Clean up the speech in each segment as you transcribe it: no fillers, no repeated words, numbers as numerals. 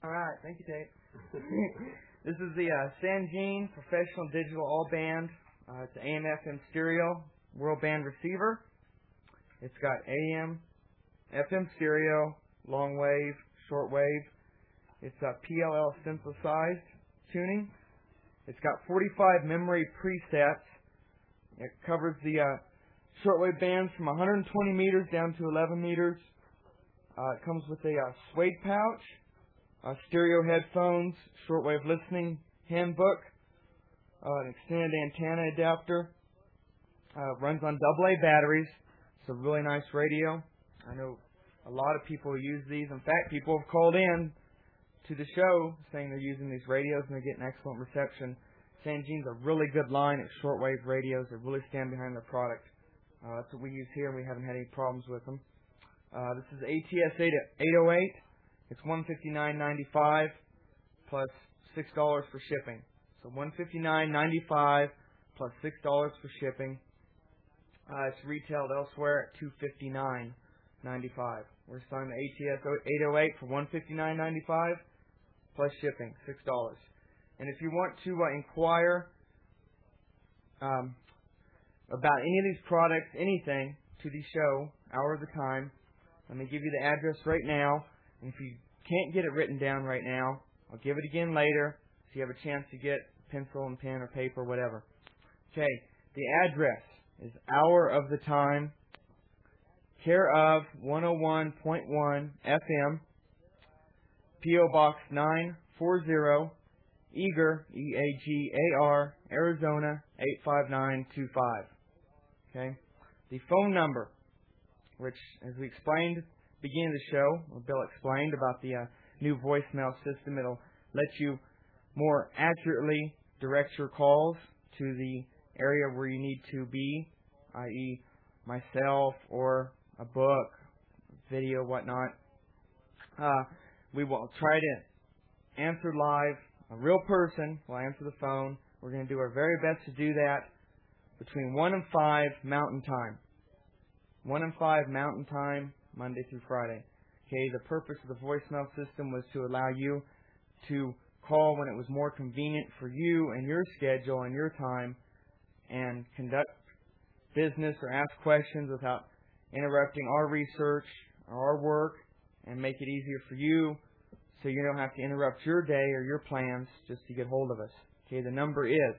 All right, thank you, Tate. This is the Sangean Professional Digital All Band. It's an AM/FM stereo world band receiver. It's got AM, FM stereo, long wave, short wave. It's PLL synthesized tuning. It's got 45 memory presets. It covers the shortwave bands from 120 meters down to 11 meters. It comes with a suede pouch, stereo headphones, shortwave listening handbook, an extended antenna adapter. Runs on AA batteries. It's a really nice radio. I know a lot of people use these. In fact, people have called in to the show saying they're using these radios and they're getting excellent reception. Sangean's a really good line at shortwave radios. They really stand behind their product. That's what we use here, and we haven't had any problems with them. This is ATS 808. It's $159.95 plus $6 for shipping. So $159.95 plus $6 for shipping. It's retailed elsewhere at $259.95. We're selling the ATS 808 for $159.95 plus shipping, $6. And if you want to inquire about any of these products, anything, to the show, hour of the time, let me give you the address right now. And if you can't get it written down right now, I'll give it again later so you have a chance to get pencil and pen or paper, whatever. Okay, the address is Hour of the Time, care of 101.1 FM, P.O. Box 940, Eagar, E-A-G-A-R, Arizona 85925. Okay, the phone number, which, as we explained at the beginning of the show, or Bill explained about the new voicemail system, it'll let you more accurately direct your calls to the area where you need to be, i.e. myself or a book, video, whatnot. We will try to answer live. A real person will answer the phone. We're going to do our very best to do that between 1 and 5 Mountain Time. 1 and 5 Mountain Time, Monday through Friday. Okay, the purpose of the voicemail system was to allow you to call when it was more convenient for you and your schedule and your time, and conduct business or ask questions without interrupting our research or our work, and make it easier for you so you don't have to interrupt your day or your plans just to get hold of us. Okay, the number is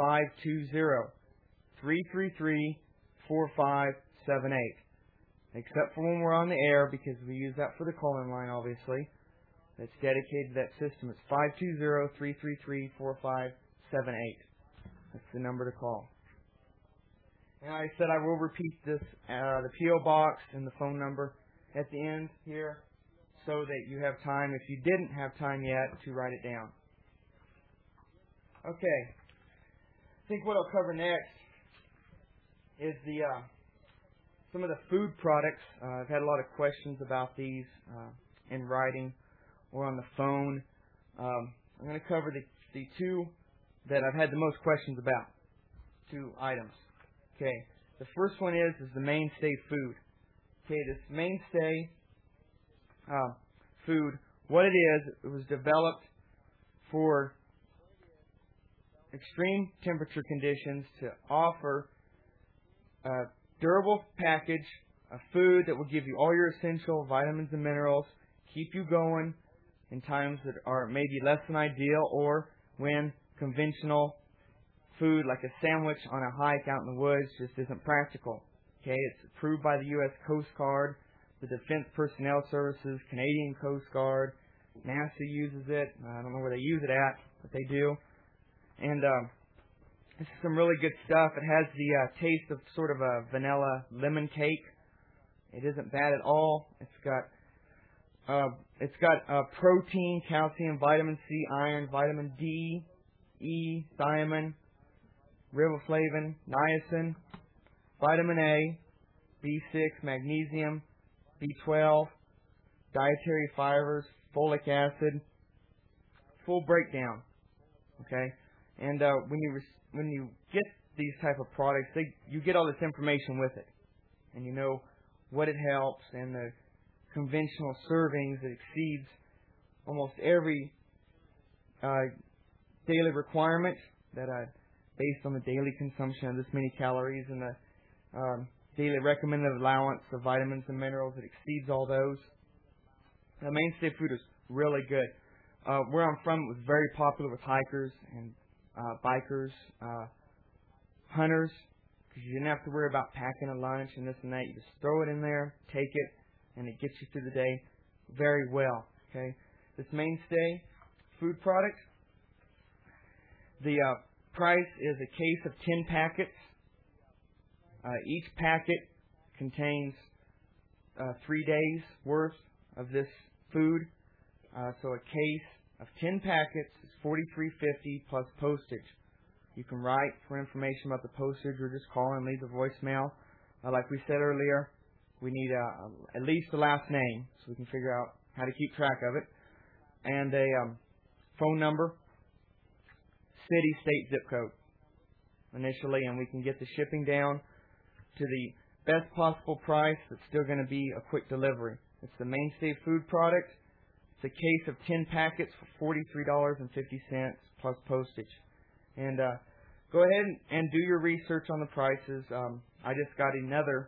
520-333-4578. Except for when we're on the air, because we use that for the call-in line, obviously. That's dedicated to that system. It's 520-333-4578. That's the number to call. And I said I will repeat this, the P.O. Box and the phone number at the end here, so that you have time, if you didn't have time yet, to write it down. Okay. I think what I'll cover next is the some of the food products. I've had a lot of questions about these in writing or on the phone. I'm going to cover the two that I've had the most questions about. Two items. Okay. The first one is the mainstay food. Okay, this mainstay food, what it was developed for extreme temperature conditions to offer a durable package of food that will give you all your essential vitamins and minerals, keep you going in times that are maybe less than ideal, or when conventional food like a sandwich on a hike out in the woods just isn't practical. Okay, it's approved by the U.S. Coast Guard, the Defense Personnel Services, Canadian Coast Guard, NASA uses it. I don't know where they use it at, but they do. And this is some really good stuff. It has the taste of sort of a vanilla lemon cake. It isn't bad at all. It's got protein, calcium, vitamin C, iron, vitamin D, E, thiamine, riboflavin, niacin, vitamin A, B6, magnesium, B12, dietary fibers, folic acid, full breakdown. Okay, and when you get these type of products, you get all this information with it, and you know what it helps, and the conventional servings, it exceeds almost every daily requirement that based on the daily consumption of this many calories and the daily recommended allowance of vitamins and minerals. It exceeds all those. The mainstay food is really good. Where I'm from, it was very popular with hikers and bikers, hunters, because you didn't have to worry about packing a lunch and this and that. You just throw it in there, take it, and it gets you through the day very well. Okay, this mainstay food product, the price is a case of 10 packets. Each packet contains 3 days worth of this food. So a case of 10 packets is $43.50 plus postage. You can write for information about the postage or just call and leave a voicemail. Like we said earlier, we need at least the last name so we can figure out how to keep track of it. And a phone number, city, state, zip code initially, and we can get the shipping down to the best possible price that's still going to be a quick delivery. It's the mainstay food product. It's a case of 10 packets for $43.50 plus postage. And go ahead and do your research on the prices. I just got another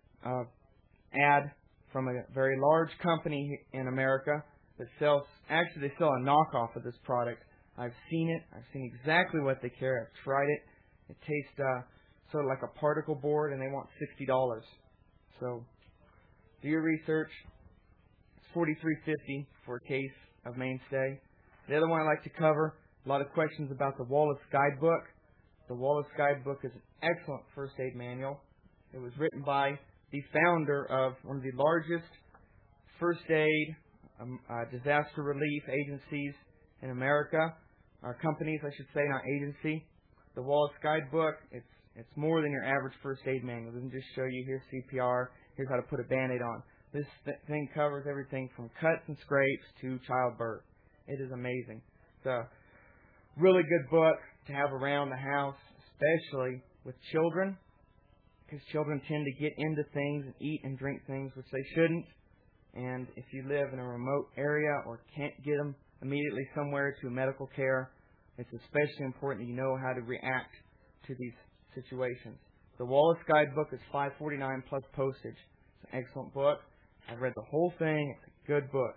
ad from a very large company in America that sells, actually they sell a knockoff of this product. I've seen it. I've seen exactly what they carry. I've tried it. It tastes sort of like a particle board, and they want $60. So do your research. It's $43.50 for a case of mainstay. The other one I'd like to cover, a lot of questions about the Wallace Guidebook. The Wallace Guidebook is an excellent first aid manual. It was written by the founder of one of the largest first aid disaster relief agencies in America. Our companies, I should say, not agency. The Wallace Guidebook, it's more than your average first aid manual. It doesn't just show you here's CPR, here's how to put a Band-Aid on. This thing covers everything from cuts and scrapes to childbirth. It is amazing. It's a really good book to have around the house, especially with children, because children tend to get into things and eat and drink things which they shouldn't. And if you live in a remote area or can't get them immediately somewhere to medical care, it's especially important that you know how to react to these situations. The Wallace Guidebook is $5.49 plus postage. It's an excellent book. I've read the whole thing. It's a good book.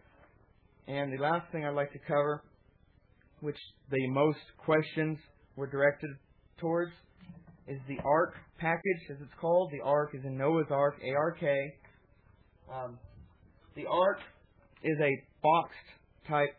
And the last thing I'd like to cover, which the most questions were directed towards, is the ARK package, as it's called. The ARK is in Noah's Ark, A-R-K. The ARK is a boxed type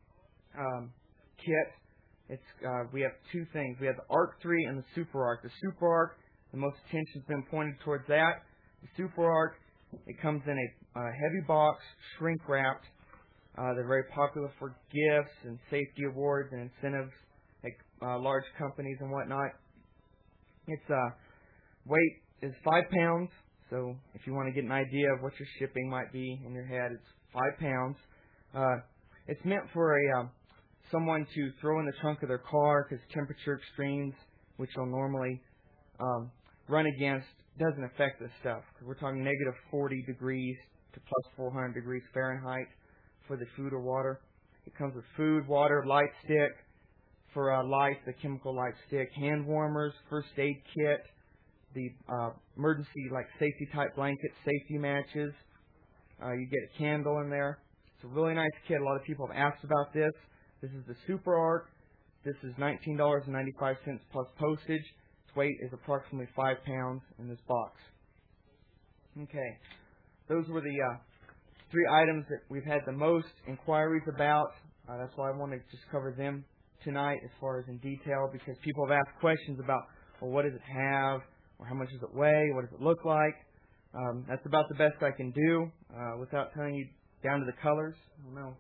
kit. We have two things. We have the ARK 3 and the Super ARK. The Super ARK, the most attention's been pointed towards that. The Super ARK, it comes in a heavy box, shrink wrapped. They're very popular for gifts and safety awards and incentives at large companies and whatnot. Its weight is 5 pounds. So if you want to get an idea of what your shipping might be in your head, it's 5 pounds. It's meant for someone to throw in the trunk of their car because temperature extremes, which you'll normally run against, doesn't affect this stuff. We're talking negative 40 degrees to plus 400 degrees Fahrenheit for the food or water. It comes with food, water, light stick for light, the chemical light stick, hand warmers, first aid kit, the emergency like safety type blanket, safety matches. You get a candle in there. It's a really nice kit. A lot of people have asked about this. This is the Super ARK. This is $19.95 plus postage. Its weight is approximately 5 pounds in this box. Okay. Those were the 3 items that we've had the most inquiries about. That's why I want to just cover them tonight as far as in detail, because people have asked questions about, well, what does it have, or how much does it weigh, what does it look like. That's about the best I can do without telling you down to the colors. I don't know.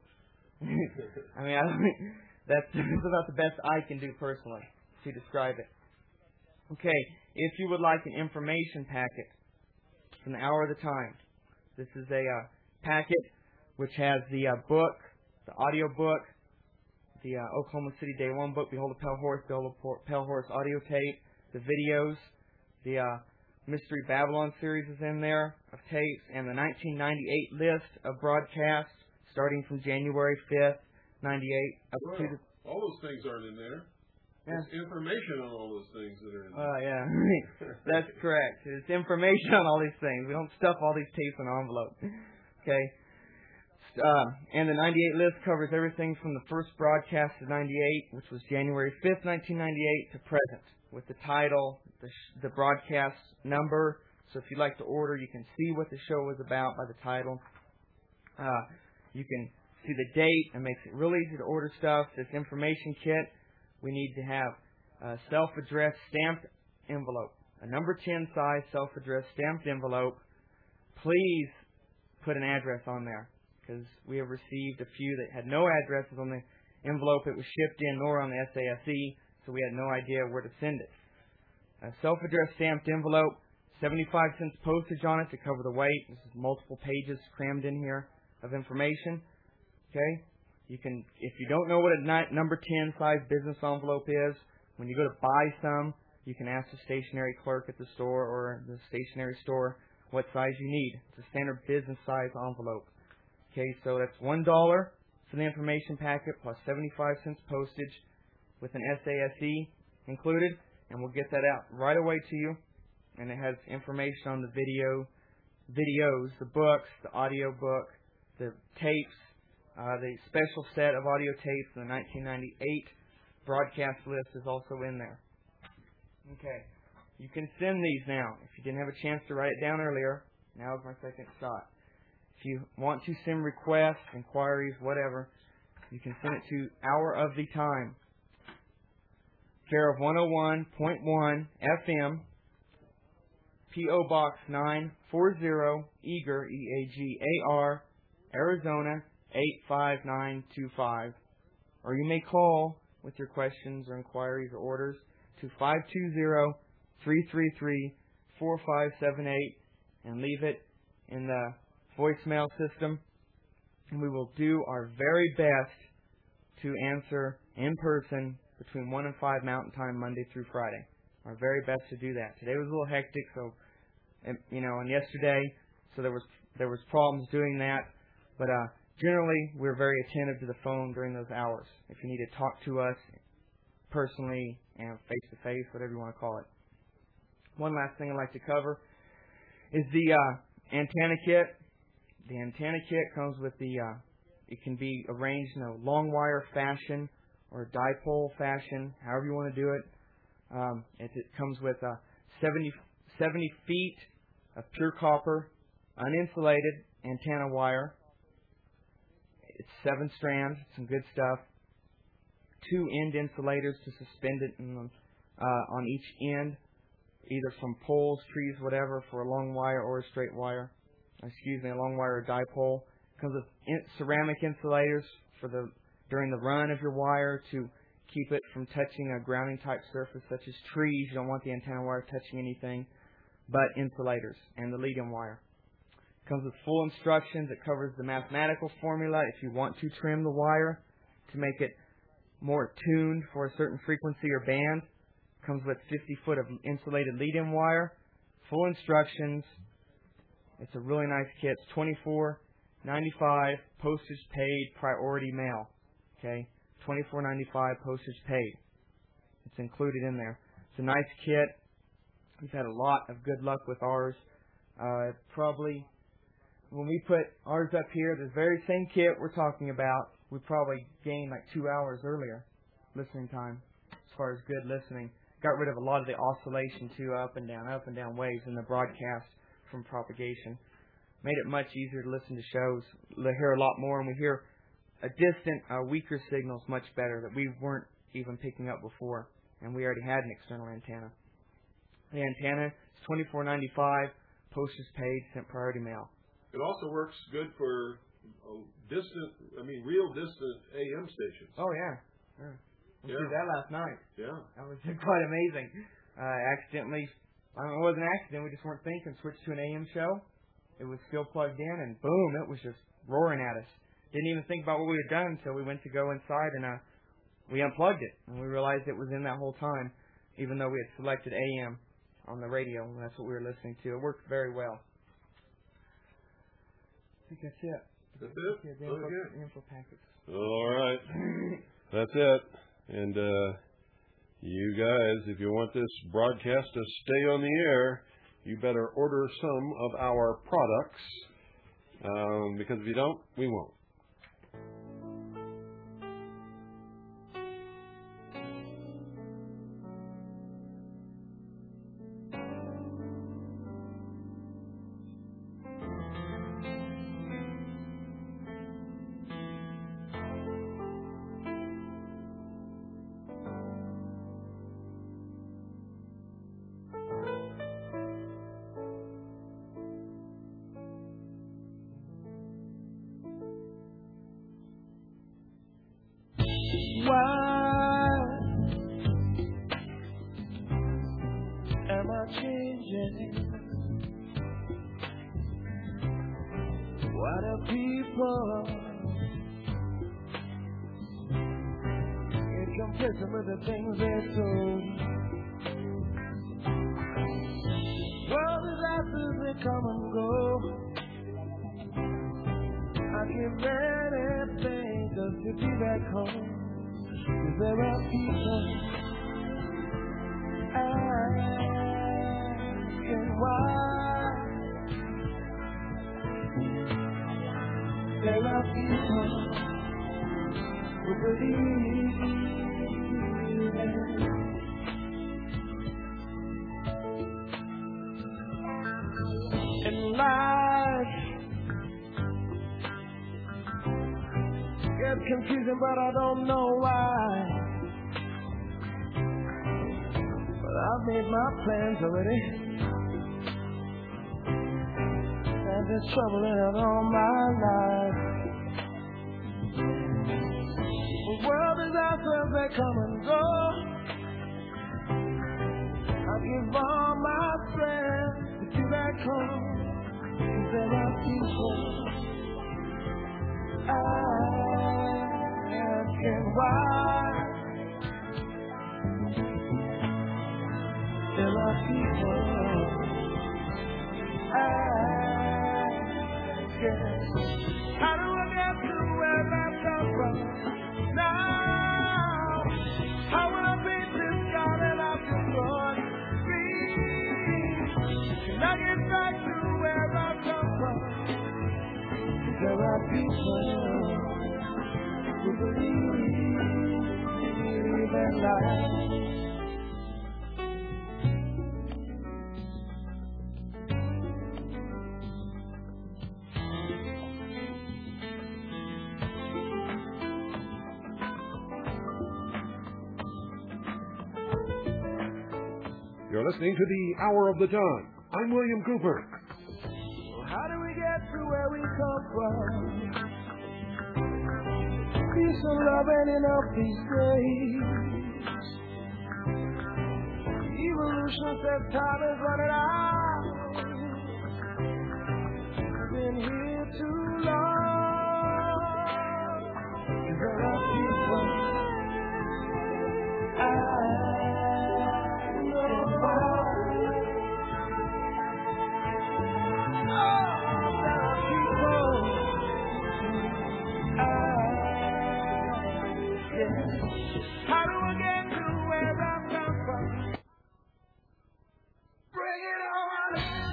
That's about the best I can do personally to describe it. Okay, if you would like an information packet from the Hour of the Time, this is a packet which has the book, the audio book, the Oklahoma City Day 1 book, Behold a Pale Horse, Behold a Pale Horse audio tape, the videos, the Mystery Babylon series is in there of tapes, and the 1998 list of broadcasts starting from January 5th, 98, up Well, to the... all those things aren't in there. Yeah. There's information on all those things that are in there. Yeah. That's correct. It's information on all these things. We don't stuff all these tapes in an envelope. Okay. And the 98 list covers everything from the first broadcast of 98, which was January 5th, 1998, to present, with the title, the broadcast number. So if you'd like to order, you can see what the show was about by the title. You can see the date. It makes it real easy to order stuff. This information kit, we need to have a self-addressed stamped envelope, a number 10 size self-addressed stamped envelope. Please put an address on there, because we have received a few that had no addresses on the envelope it was shipped in, nor on the SASE, so we had no idea where to send it. A self-addressed stamped envelope, 75 cents postage on it to cover the weight. This is multiple pages crammed in here of information. Okay? You can, if you don't know what a number 10 size business envelope is, when you go to buy some, you can ask the stationery clerk at the store or the stationery store what size you need. It's a standard business size envelope. Okay, so that's $1 for the information packet plus 75 cents postage with an SASE included, and we'll get that out right away to you. And it has information on the videos, the books, the audio book, the tapes, the special set of audio tapes, and the 1998 broadcast list is also in there. Okay, you can send these now. If you didn't have a chance to write it down earlier, now is my second shot. If you want to send requests, inquiries, whatever, you can send it to Hour of the Time, care of 101.1 FM, P.O. Box 940, Eager, E-A-G-A-R, Arizona 85925. Or you may call with your questions or inquiries or orders to 520-333-4578 and leave it in the voicemail system. And we will do our very best to answer in person between 1 and 5 Mountain Time, Monday through Friday. Our very best to do that. Today was a little hectic, so and yesterday, so there was problems doing that. But generally, we're very attentive to the phone during those hours. If you need to talk to us personally and face to face, whatever you want to call it. One last thing I'd like to cover is the antenna kit. The antenna kit comes with it can be arranged in a long wire fashion or dipole fashion, however you want to do it. It comes with 70 feet of pure copper, uninsulated antenna wire. It's 7 strands, some good stuff. 2 end insulators to suspend it on each end, either from poles, trees, whatever, for a long wire or a straight wire. A long wire or dipole. Comes with ceramic insulators during the run of your wire to keep it from touching a grounding type surface such as trees. You don't want the antenna wire touching anything but insulators and the lead-in wire. Comes with full instructions. It covers the mathematical formula if you want to trim the wire to make it more tuned for a certain frequency or band. Comes with 50 foot of insulated lead-in wire. Full instructions. It's a really nice kit. It's $24.95 postage paid, priority mail. Okay, $24.95 postage paid. It's included in there. It's a nice kit. We've had a lot of good luck with ours. Probably when we put ours up here, the very same kit we're talking about, we probably gained like 2 hours earlier listening time as far as good listening. Got rid of a lot of the oscillation too, up and down waves in the broadcast from propagation. Made it much easier to listen to shows. We hear a lot more, and we hear a distant, weaker signals much better that we weren't even picking up before, and we already had an external antenna. The antenna is $24.95, postage paid, sent priority mail. It also works good for real distant AM stations. Oh, yeah. We did that last night. Yeah. That was quite amazing. Accidentally, it wasn't an accident, we just weren't thinking, switched to an AM show. It was still plugged in, and boom, it was just roaring at us. Didn't even think about what we had done until we went to go inside, and we unplugged it, and we realized it was in that whole time, even though we had selected AM on the radio, and that's what we were listening to. It worked very well. I think that's it. That's it? Yeah, the info packets. All right. That's it. And you guys, if you want this broadcast to stay on the air, you better order some of our products. Because if you don't, we won't. Why am I changing? Why do people get complacent with the things they're told? Well, disasters, they come and go. I give anything just to be back home. 'Cause there are people asking why. There are people who believe in life. It's confusing, but I don't know why. But I've made my plans already, and there's trouble in it all my life. The world is after they come and go. I give all my friends to be back home. 'Cause there are people asking why. There are people asking, how do I get to where I come from now? How will I beat this garden I've destroyed? Can I get back to where I come from? There are people who believe in life. You're listening to the Hour of the Dawn. I'm William Cooper. How do we get to where we come from? Peace and love ain't enough these days. Evolution says time is running out. Been here too long. There are people how do I get to where I come from? Bring it on!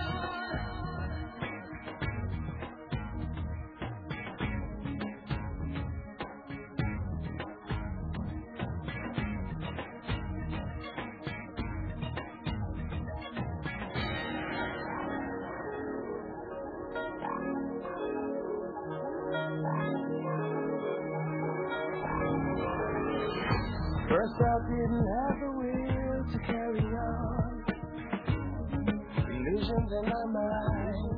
First I didn't have the will to carry on. Illusions in my mind,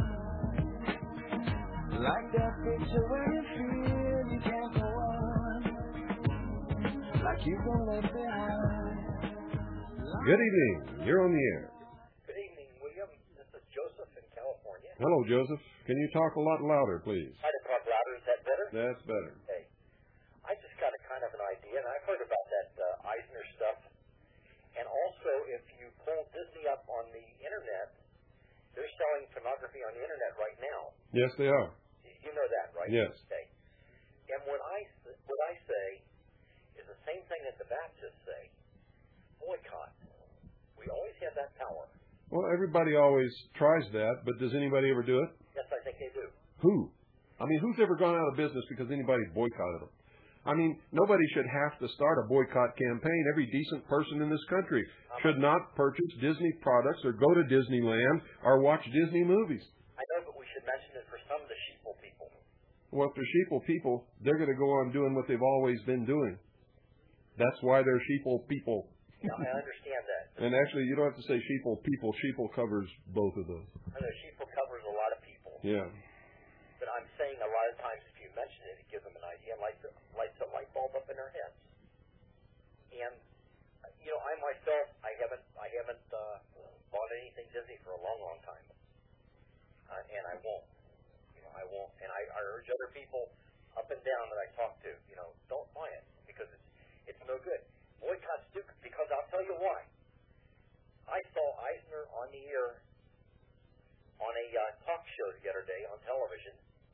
like that picture where you feel you can't go on, like you've been left behind. Good evening. You're on the air. Good evening, William. This is Joseph in California. Hello, Joseph. Can you talk a lot louder, please? Try to talk louder. Is that better? That's better. Okay. I just got a kind of an idea, and I've heard about that Eisner stuff. And also, if you pull Disney up on the Internet, they're selling pornography on the Internet right now. Yes, they are. You know that, right? right? Yes. Okay. And what I say is the same thing that the Baptists say. Boycott. We always have that power. Well, everybody always tries that, but does anybody ever do it? Yes, I think they do. Who? I mean, who's ever gone out of business because anybody boycotted them? I mean, nobody should have to start a boycott campaign. Every decent person in this country should not purchase Disney products or go to Disneyland or watch Disney movies. I know, but we should mention it for some of the sheeple people. Well, if they're sheeple people, they're going to go on doing what they've always been doing. That's why they're sheeple people. Yeah, I understand that. And actually, you don't have to say sheeple people. Sheeple covers both of those. I know sheeple covers a lot of people. Yeah. But I'm saying a lot of times if you mention it, it gives them an idea and lights a light bulb up in their heads. And, you know, I myself, I haven't bought anything Disney for a long, long time. And I won't. You know, I won't. And I urge other people up and down that I talk to, you know, don't buy it because it's no good. Boycott's stupid because I'll tell you why. I saw Eisner on the air on a talk show the other day on television,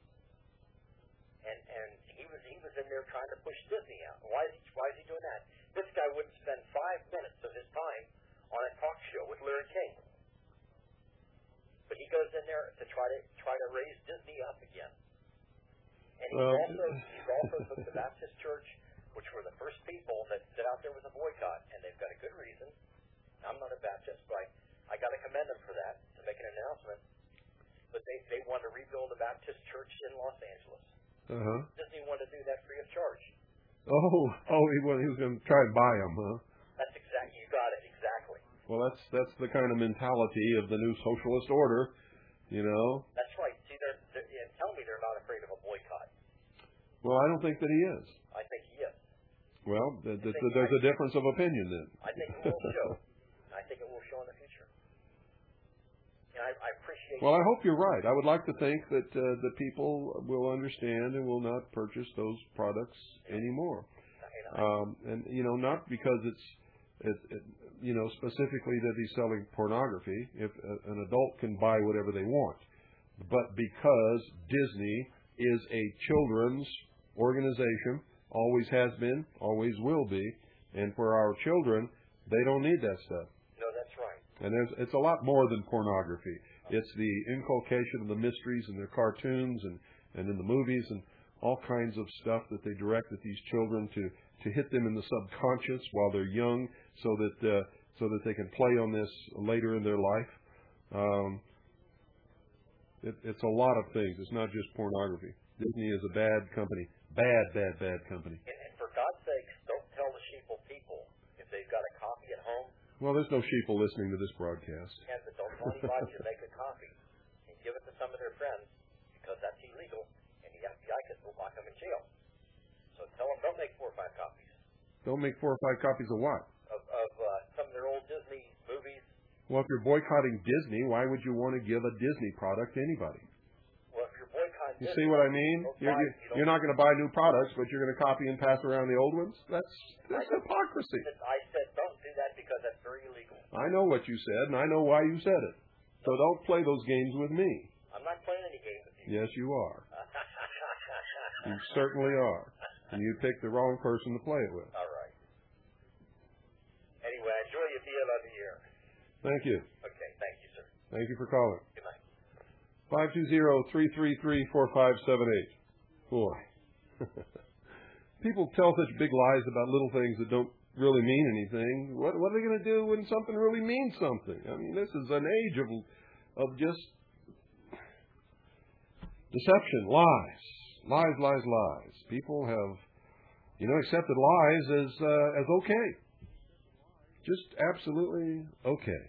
and he was in there trying to push Disney out. Why is he doing that? This guy wouldn't spend 5 minutes of his time on a talk show with Larry King, but he goes in there to try to raise Disney up again. And he's also took the Baptist Church, which were the first people that set out there with a boycott, and they've got a good reason. I'm not a Baptist, but I got to commend them for that, to make an announcement. But they wanted to rebuild the Baptist Church in Los Angeles. Uh-huh. Disney wanted to do that free of charge. He was going to try and buy them, huh? That's exactly, you got it, exactly. Well, that's the kind of mentality of the new socialist order, you know. That's right. See, tell me they're not afraid of a boycott. Well, I don't think that he is. I think he is. Well, there's a difference of opinion then. I think it will show. I think it will show in the future. And I appreciate. Well, I hope you're right. I would like to think that the people will understand and will not purchase those products anymore. And you know, not because it's you know, specifically that he's selling pornography. If an adult can buy whatever they want, but because Disney is a children's organization, always has been, always will be, and for our children, they don't need that stuff. No, that's right. And it's a lot more than pornography. It's the inculcation of the mysteries in their cartoons and in the movies and all kinds of stuff that they direct at these children to hit them in the subconscious while they're young, so that they can play on this later in their life. It's a lot of things. It's not just pornography. Disney is a bad company. Bad company. And for God's sakes, don't tell the sheeple people if they've got a copy at home. Well, there's no sheeple listening to this broadcast. And don't tell anybody to make a copy and give it to some of their friends because that's illegal, and the FBI could lock them in jail. So tell them don't make 4 or 5 copies. Don't make 4 or 5 copies of what? Of some of their old Disney movies. Well, if you're boycotting Disney, why would you want to give a Disney product to anybody? Well, if you're boycotting You Disney, see what I mean? You're not going to buy new products, but you're going to copy and pass around the old ones? That's hypocrisy. I said don't do that because that's very illegal. I know what you said, and I know why you said it. So don't play those games with me. I'm not playing any games with you. Yes, you are. You certainly are. And you picked the wrong person to play it with. All right. Anyway, I enjoy your deal on the air. Thank you. Okay, thank you, sir. Thank you for calling. Good night. 520-333-4578. Boy. People tell such big lies about little things that don't really mean anything. What are they going to do when something really means something? I mean, this is an age of just deception, lies. Lies. People have, accepted lies as okay. Just absolutely okay.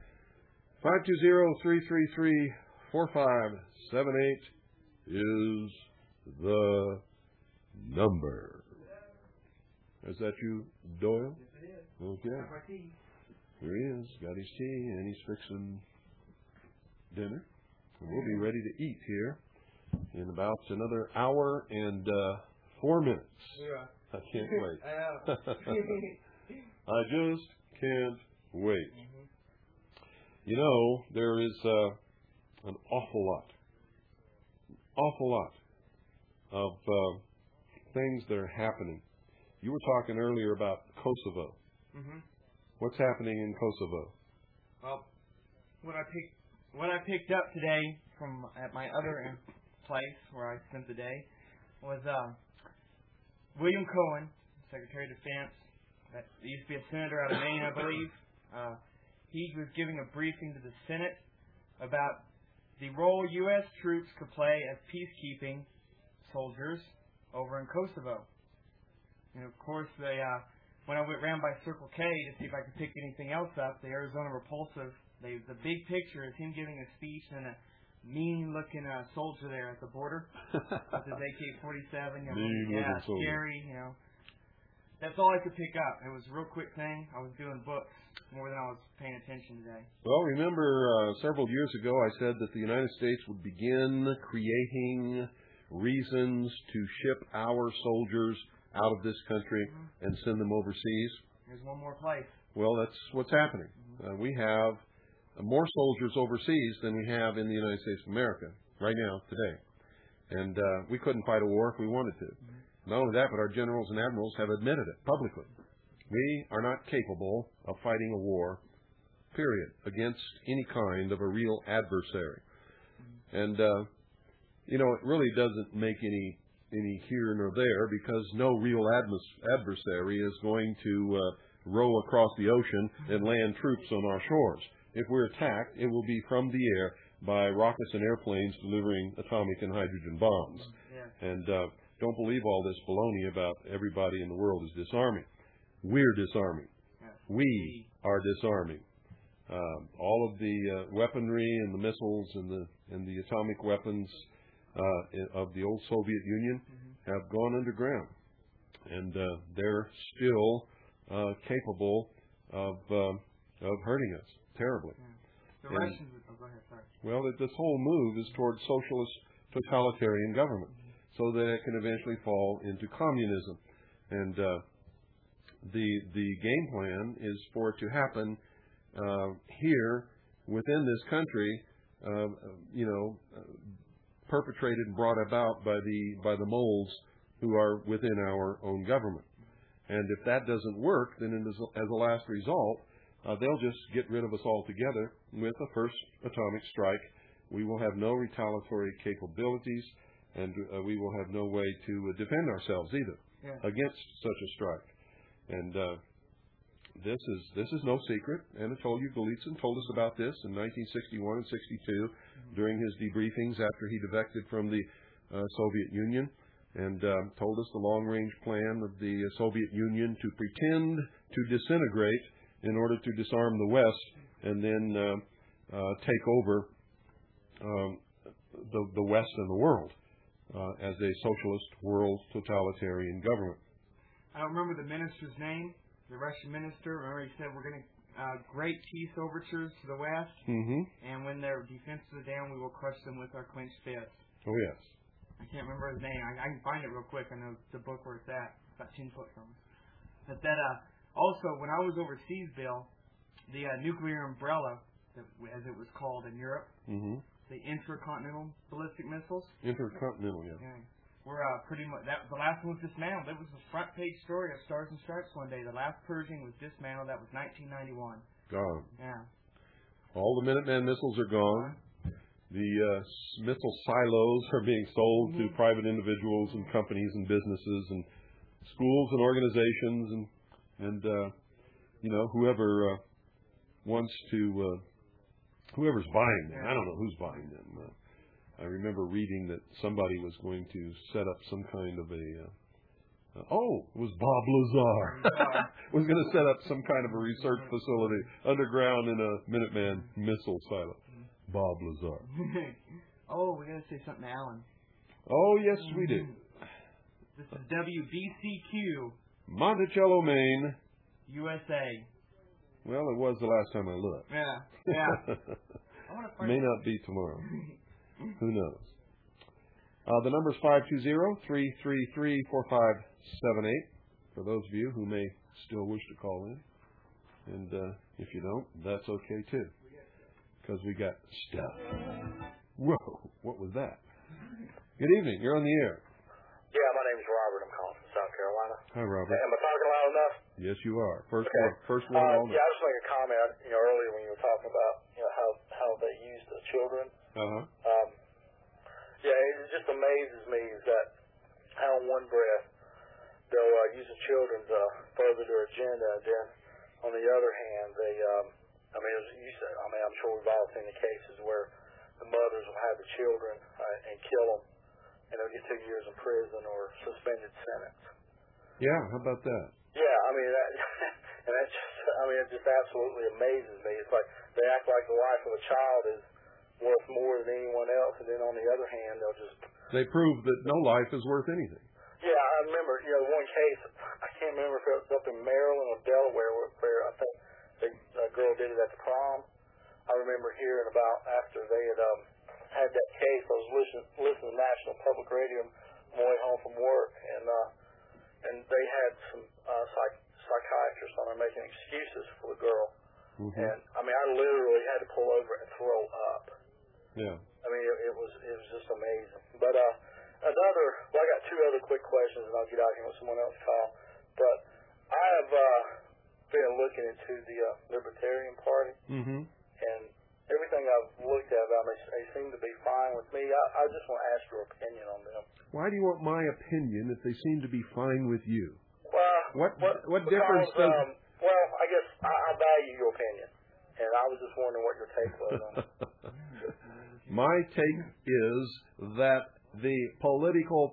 520-333-4578 is the number. Is that you, Doyle? Yes, it is. Okay. Got my tea. There he is. Got his tea, and he's fixing dinner. And we'll be ready to eat here in about another hour and 4 minutes. Yeah. I can't wait. I just can't wait. Mm-hmm. There is an awful lot of things that are happening. You were talking earlier about Kosovo. Mm-hmm. What's happening in Kosovo? Well, what I picked up today from at my other place where I spent the day was William Cohen, Secretary of Defense. That used to be a senator out of Maine, I believe. He was giving a briefing to the Senate about the role U.S. troops could play as peacekeeping soldiers over in Kosovo. And of course, when I went round by Circle K to see if I could pick anything else up, the Arizona Repulsive, the big picture is him giving a speech and a mean-looking soldier there at the border with his AK-47. Scary, That's all I could pick up. It was a real quick thing. I was doing books more than I was paying attention today. Well, remember several years ago I said that the United States would begin creating reasons to ship our soldiers out of this country and send them overseas. There's one more place. Well, that's what's happening. We have more soldiers overseas than we have in the United States of America right now, today. And we couldn't fight a war if we wanted to. Not only that, but our generals and admirals have admitted it publicly. We are not capable of fighting a war, period, against any kind of a real adversary. And, it really doesn't make any here nor there, because no real adversary is going to row across the ocean and land troops on our shores. If we're attacked, it will be from the air by rockets and airplanes delivering atomic and hydrogen bombs. Yeah. And don't believe all this baloney about everybody in the world is disarming. We're disarming. Yeah. We are disarming. All of the weaponry and the missiles and the atomic weapons of the old Soviet Union have gone underground, and they're still capable of hurting us terribly. Yeah. The Russians. Go ahead. Sorry. Well, this whole move is toward socialist totalitarian government, so that it can eventually fall into communism. And the game plan is for it to happen here within this country, perpetrated and brought about by the moles who are within our own government. And if that doesn't work, then as a last result, they'll just get rid of us altogether with a first atomic strike. We will have no retaliatory capabilities, and we will have no way to defend ourselves either against such a strike. And this is no secret. Anatoly Golitsyn told us about this in 1961 and 62 during his debriefings after he defected from the Soviet Union, and told us the long-range plan of the Soviet Union to pretend to disintegrate in order to disarm the West and then take over the West and the world as a socialist world totalitarian government. I don't remember the minister's name, the Russian minister. Remember he said we're going to great peace overtures to the West, and when their defenses are down, we will crush them with our clenched fists. Oh, yes. I can't remember his name. I can find it real quick. I know the book where it's at. It's about 10 foot from me. But that also, when I was overseas, Bill, the nuclear umbrella, as it was called in Europe, the intercontinental ballistic missiles. Intercontinental, yeah. We're pretty much the last one was dismantled. It was the front page story of Stars and Stripes one day. The last Pershing was dismantled. That was 1991. Gone. Yeah. All the Minuteman missiles are gone. The missile silos are being sold to private individuals and companies and businesses and schools and organizations and whoever wants to whoever's buying them. I don't know who's buying them. I remember reading that somebody was going to set up some kind of a it was Bob Lazar. Was going to set up some kind of a research facility underground in a Minuteman missile silo. Bob Lazar. We got to say something to Alan. Oh, yes, we do. This is WBCQ. Monticello, Maine. USA. Well, it was the last time I looked. Yeah. I want to find May not be tomorrow. Who knows? The number is 520-333-4578 for those of you who may still wish to call in. And if you don't, that's okay too, because we got stuff. Whoa, what was that? Good evening. You're on the air. Robert. I'm calling from South Carolina. Hi, Robert. Am I talking loud enough? Yes, you are. First one. Yeah, I just make a comment. Earlier when you were talking about how they use the children. It just amazes me is that how in one breath they'll use the children to further their agenda, and then on the other hand, they, as you said, I'm sure we've all seen the cases where the mothers will have the children and kill them, and they'll get 2 years in prison or suspended sentence. Yeah, how about that? Yeah, it just absolutely amazes me. It's like they act like the life of a child is worth more than anyone else, and then on the other hand, they prove that no life is worth anything. Yeah, I remember, one case, I can't remember if it was up in Maryland or Delaware, where I think a girl did it at the prom. I remember hearing about after they had that case, I was listening to National Public Radio on my way home from work, and they had some psychiatrists on there making excuses for the girl. Mm-hmm. And, I literally had to pull over and throw up. Yeah. It was just amazing. But, I got two other quick questions, and I'll get out here with someone else call. But I have been looking into the Libertarian Party, and everything I've looked at them, they seem to be fine with me. I just want to ask your opinion on them. Why do you want my opinion if they seem to be fine with you? Well, what difference does? Well, I guess I value your opinion, and I was just wondering what your take was on it. My take is that the political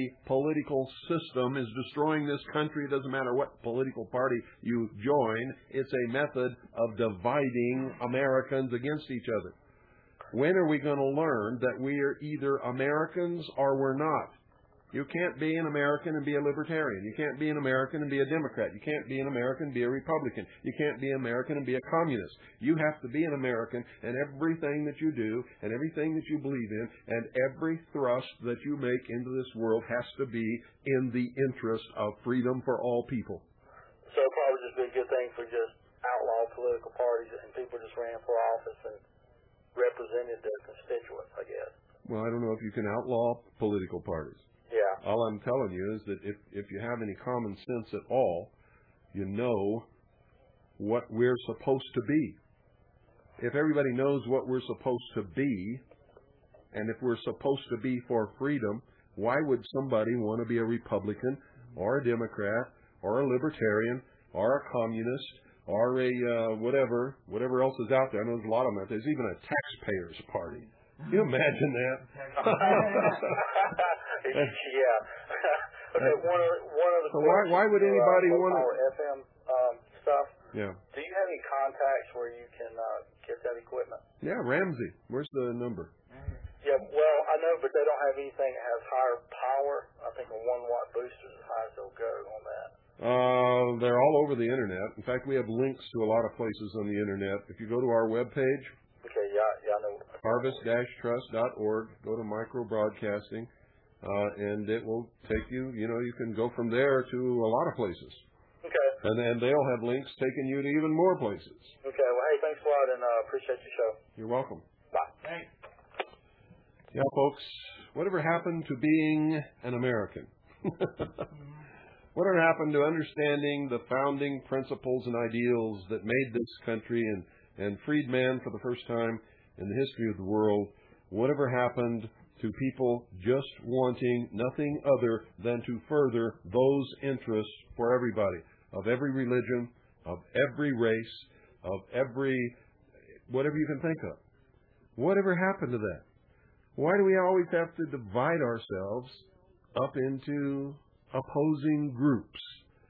system is destroying this country. It doesn't matter what political party you join. It's a method of dividing Americans against each other. When are we going to learn that we are either Americans or we're not? You can't be an American and be a libertarian. You can't be an American and be a Democrat. You can't be an American and be a Republican. You can't be an American and be a communist. You have to be an American, and everything that you do and everything that you believe in and every thrust that you make into this world has to be in the interest of freedom for all people. So it'd probably just be a good thing for just outlaw political parties and people just ran for office and represented their constituents, I guess. Well, I don't know if you can outlaw political parties. Yeah. All I'm telling you is that if you have any common sense at all, you know what we're supposed to be. If everybody knows what we're supposed to be, and if we're supposed to be for freedom, why would somebody want to be a Republican or a Democrat or a Libertarian or a communist or a whatever else is out there? I know there's a lot of them out there. There's even a taxpayers party. Can you imagine that? Yeah. Okay, one of the so why would anybody want to FM stuff? Yeah. Do you have any contacts where you can get that equipment? Yeah, Ramsey. Where's the number? Yeah, well, I know, but they don't have anything that has higher power. I think a 1-watt booster is as high as they'll go on that. They're all over the internet. In fact, we have links to a lot of places on the internet. If you go to our webpage, okay, yeah, I know. harvest-trust.org, go to micro broadcasting, and it will take you. You can go from there to a lot of places. Okay. And then they'll have links taking you to even more places. Okay. Well, hey, thanks a lot, and appreciate your show. You're welcome. Bye. Thanks. Yeah, folks, whatever happened to being an American? Whatever happened to understanding the founding principles and ideals that made this country and freed man for the first time in the history of the world? Whatever happened to people just wanting nothing other than to further those interests for everybody, of every religion, of every race, of every, whatever you can think of? Whatever happened to that? Why do we always have to divide ourselves up into opposing groups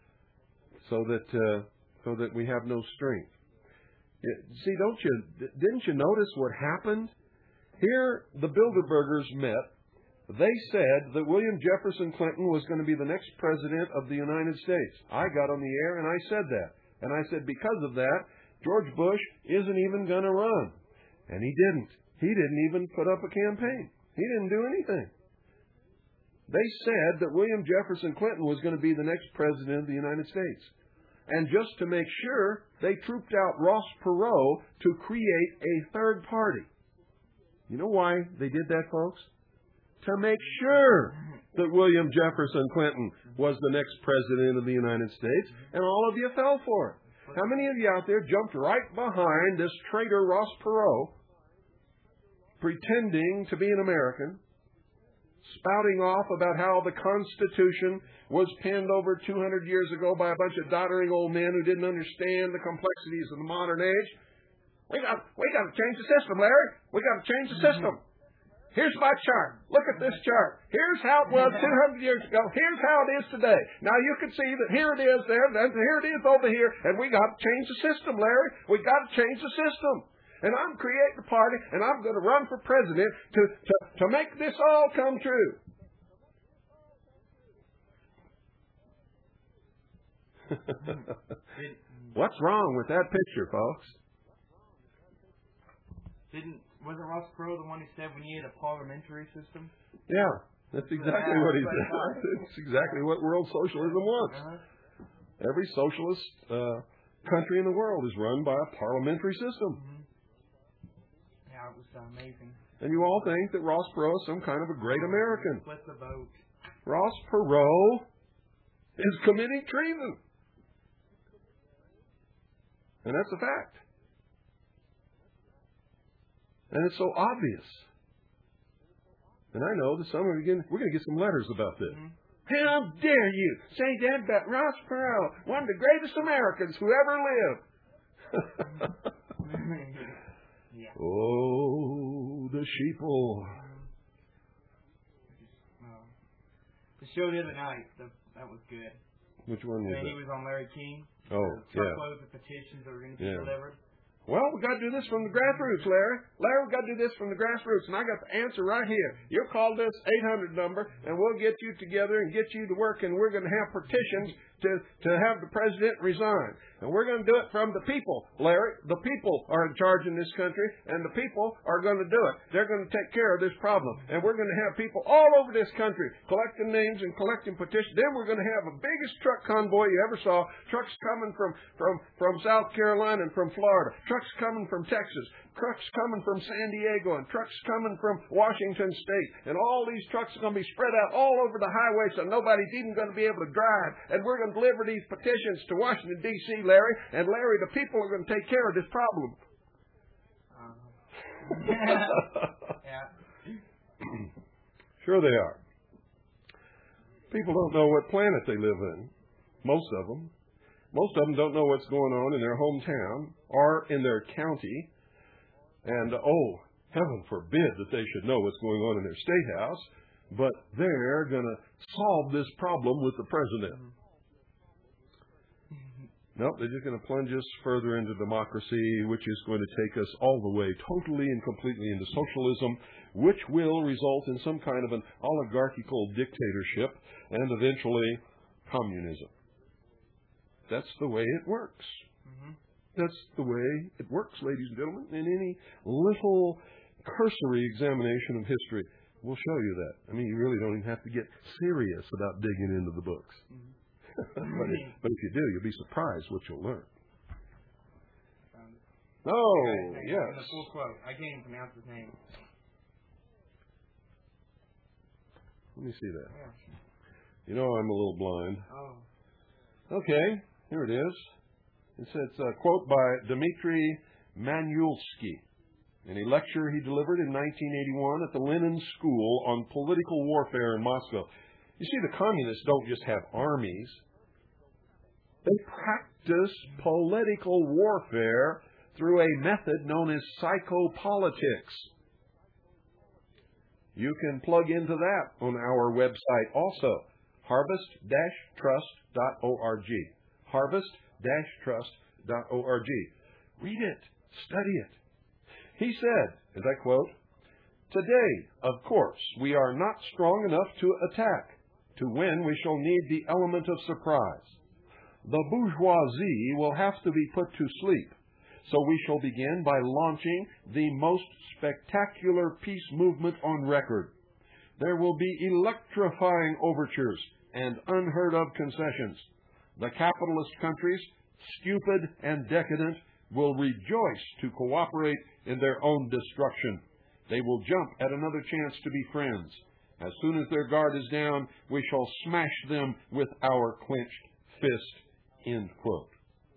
so that we have no strength? See, didn't you notice what happened? Here, the Bilderbergers met. They said that William Jefferson Clinton was going to be the next president of the United States. I got on the air and I said that. And I said, because of that, George Bush isn't even going to run. And he didn't. He didn't even put up a campaign. He didn't do anything. They said that William Jefferson Clinton was going to be the next president of the United States. And just to make sure, they trooped out Ross Perot to create a third party. You know why they did that, folks? To make sure that William Jefferson Clinton was the next president of the United States, and all of you fell for it. How many of you out there jumped right behind this traitor Ross Perot, pretending to be an American, spouting off about how the Constitution was penned over 200 years ago by a bunch of doddering old men who didn't understand the complexities of the modern age? We got to change the system, Larry. We got to change the system. Here's my chart. Look at this chart. Here's how it was 200 years ago. Here's how it is today. Now you can see that here it is there, and here it is over here, and we got to change the system, Larry. We got to change the system. And I'm creating a party, and I'm going to run for president to make this all come true. What's wrong with that picture, folks? Wasn't Ross Perot the one who said we need a parliamentary system? Yeah, that's exactly what he said. It's exactly what world socialism wants. Every socialist country in the world is run by a parliamentary system. Yeah, it was amazing. And you all think that Ross Perot is some kind of a great American. Split the vote. Ross Perot is committing treason. And that's a fact. And it's so obvious. And I know that some of you, we're going to get some letters about this. How dare you say that about Ross Perot, one of the greatest Americans who ever lived? Yeah. Oh, the sheeple. The show the other night, that was good. Which one was He it? was on Larry King. Oh, yeah. Truckloads of petitions that were going to be delivered. Well, we got to do this from the grassroots, Larry. Larry, we got to do this from the grassroots, and I got the answer right here. You'll call this 800 number, and we'll get you together and get you to work, and we're going to have petitions to have the president resign. And we're going to do it from the people, Larry. The people are in charge in this country, and the people are going to do it. They're going to take care of this problem. And we're going to have people all over this country collecting names and collecting petitions. Then we're going to have the biggest truck convoy you ever saw. Trucks coming from South Carolina and from Florida. Trucks coming from Texas. Trucks coming from San Diego, and trucks coming from Washington State. And all these trucks are going to be spread out all over the highway, so nobody's even going to be able to drive. And we're going to deliver these petitions to Washington, D.C., Larry. And Larry, the people are going to take care of this problem. Sure they are. People don't know what planet they live in. Most of them. Most of them don't know what's going on in their hometown or in their county. And, oh, heaven forbid that they should know what's going on in their state house, but they're going to solve this problem with the president. Nope, they're just going to plunge us further into democracy, which is going to take us all the way totally and completely into socialism, which will result in some kind of an oligarchical dictatorship and eventually communism. That's the way it works. That's the way it works, ladies and gentlemen. And any little cursory examination of history will show you that. I mean, you really don't even have to get serious about digging into the books. But if you do, you'll be surprised what you'll learn. Oh, yes. The full quote. I can't even pronounce his name. Let me see that. Yeah. You know I'm a little blind. Oh. Okay, here it is. It's a quote by Dmitry Manuelsky in a lecture he delivered in 1981 at the Lenin School on Political Warfare in Moscow. You see, the communists don't just have armies. They practice political warfare through a method known as psychopolitics. You can plug into that on our website also, harvest-trust.org. Harvest-trust.org. Read it. Study it. He said, as I quote, "Today, of course, we are not strong enough to attack. To win, we shall need the element of surprise. The bourgeoisie will have to be put to sleep. So we shall begin by launching the most spectacular peace movement on record. There will be electrifying overtures and unheard of concessions. The capitalist countries, stupid and decadent, will rejoice to cooperate in their own destruction. They will jump at another chance to be friends. As soon as their guard is down, we shall smash them with our clenched fist. End quote.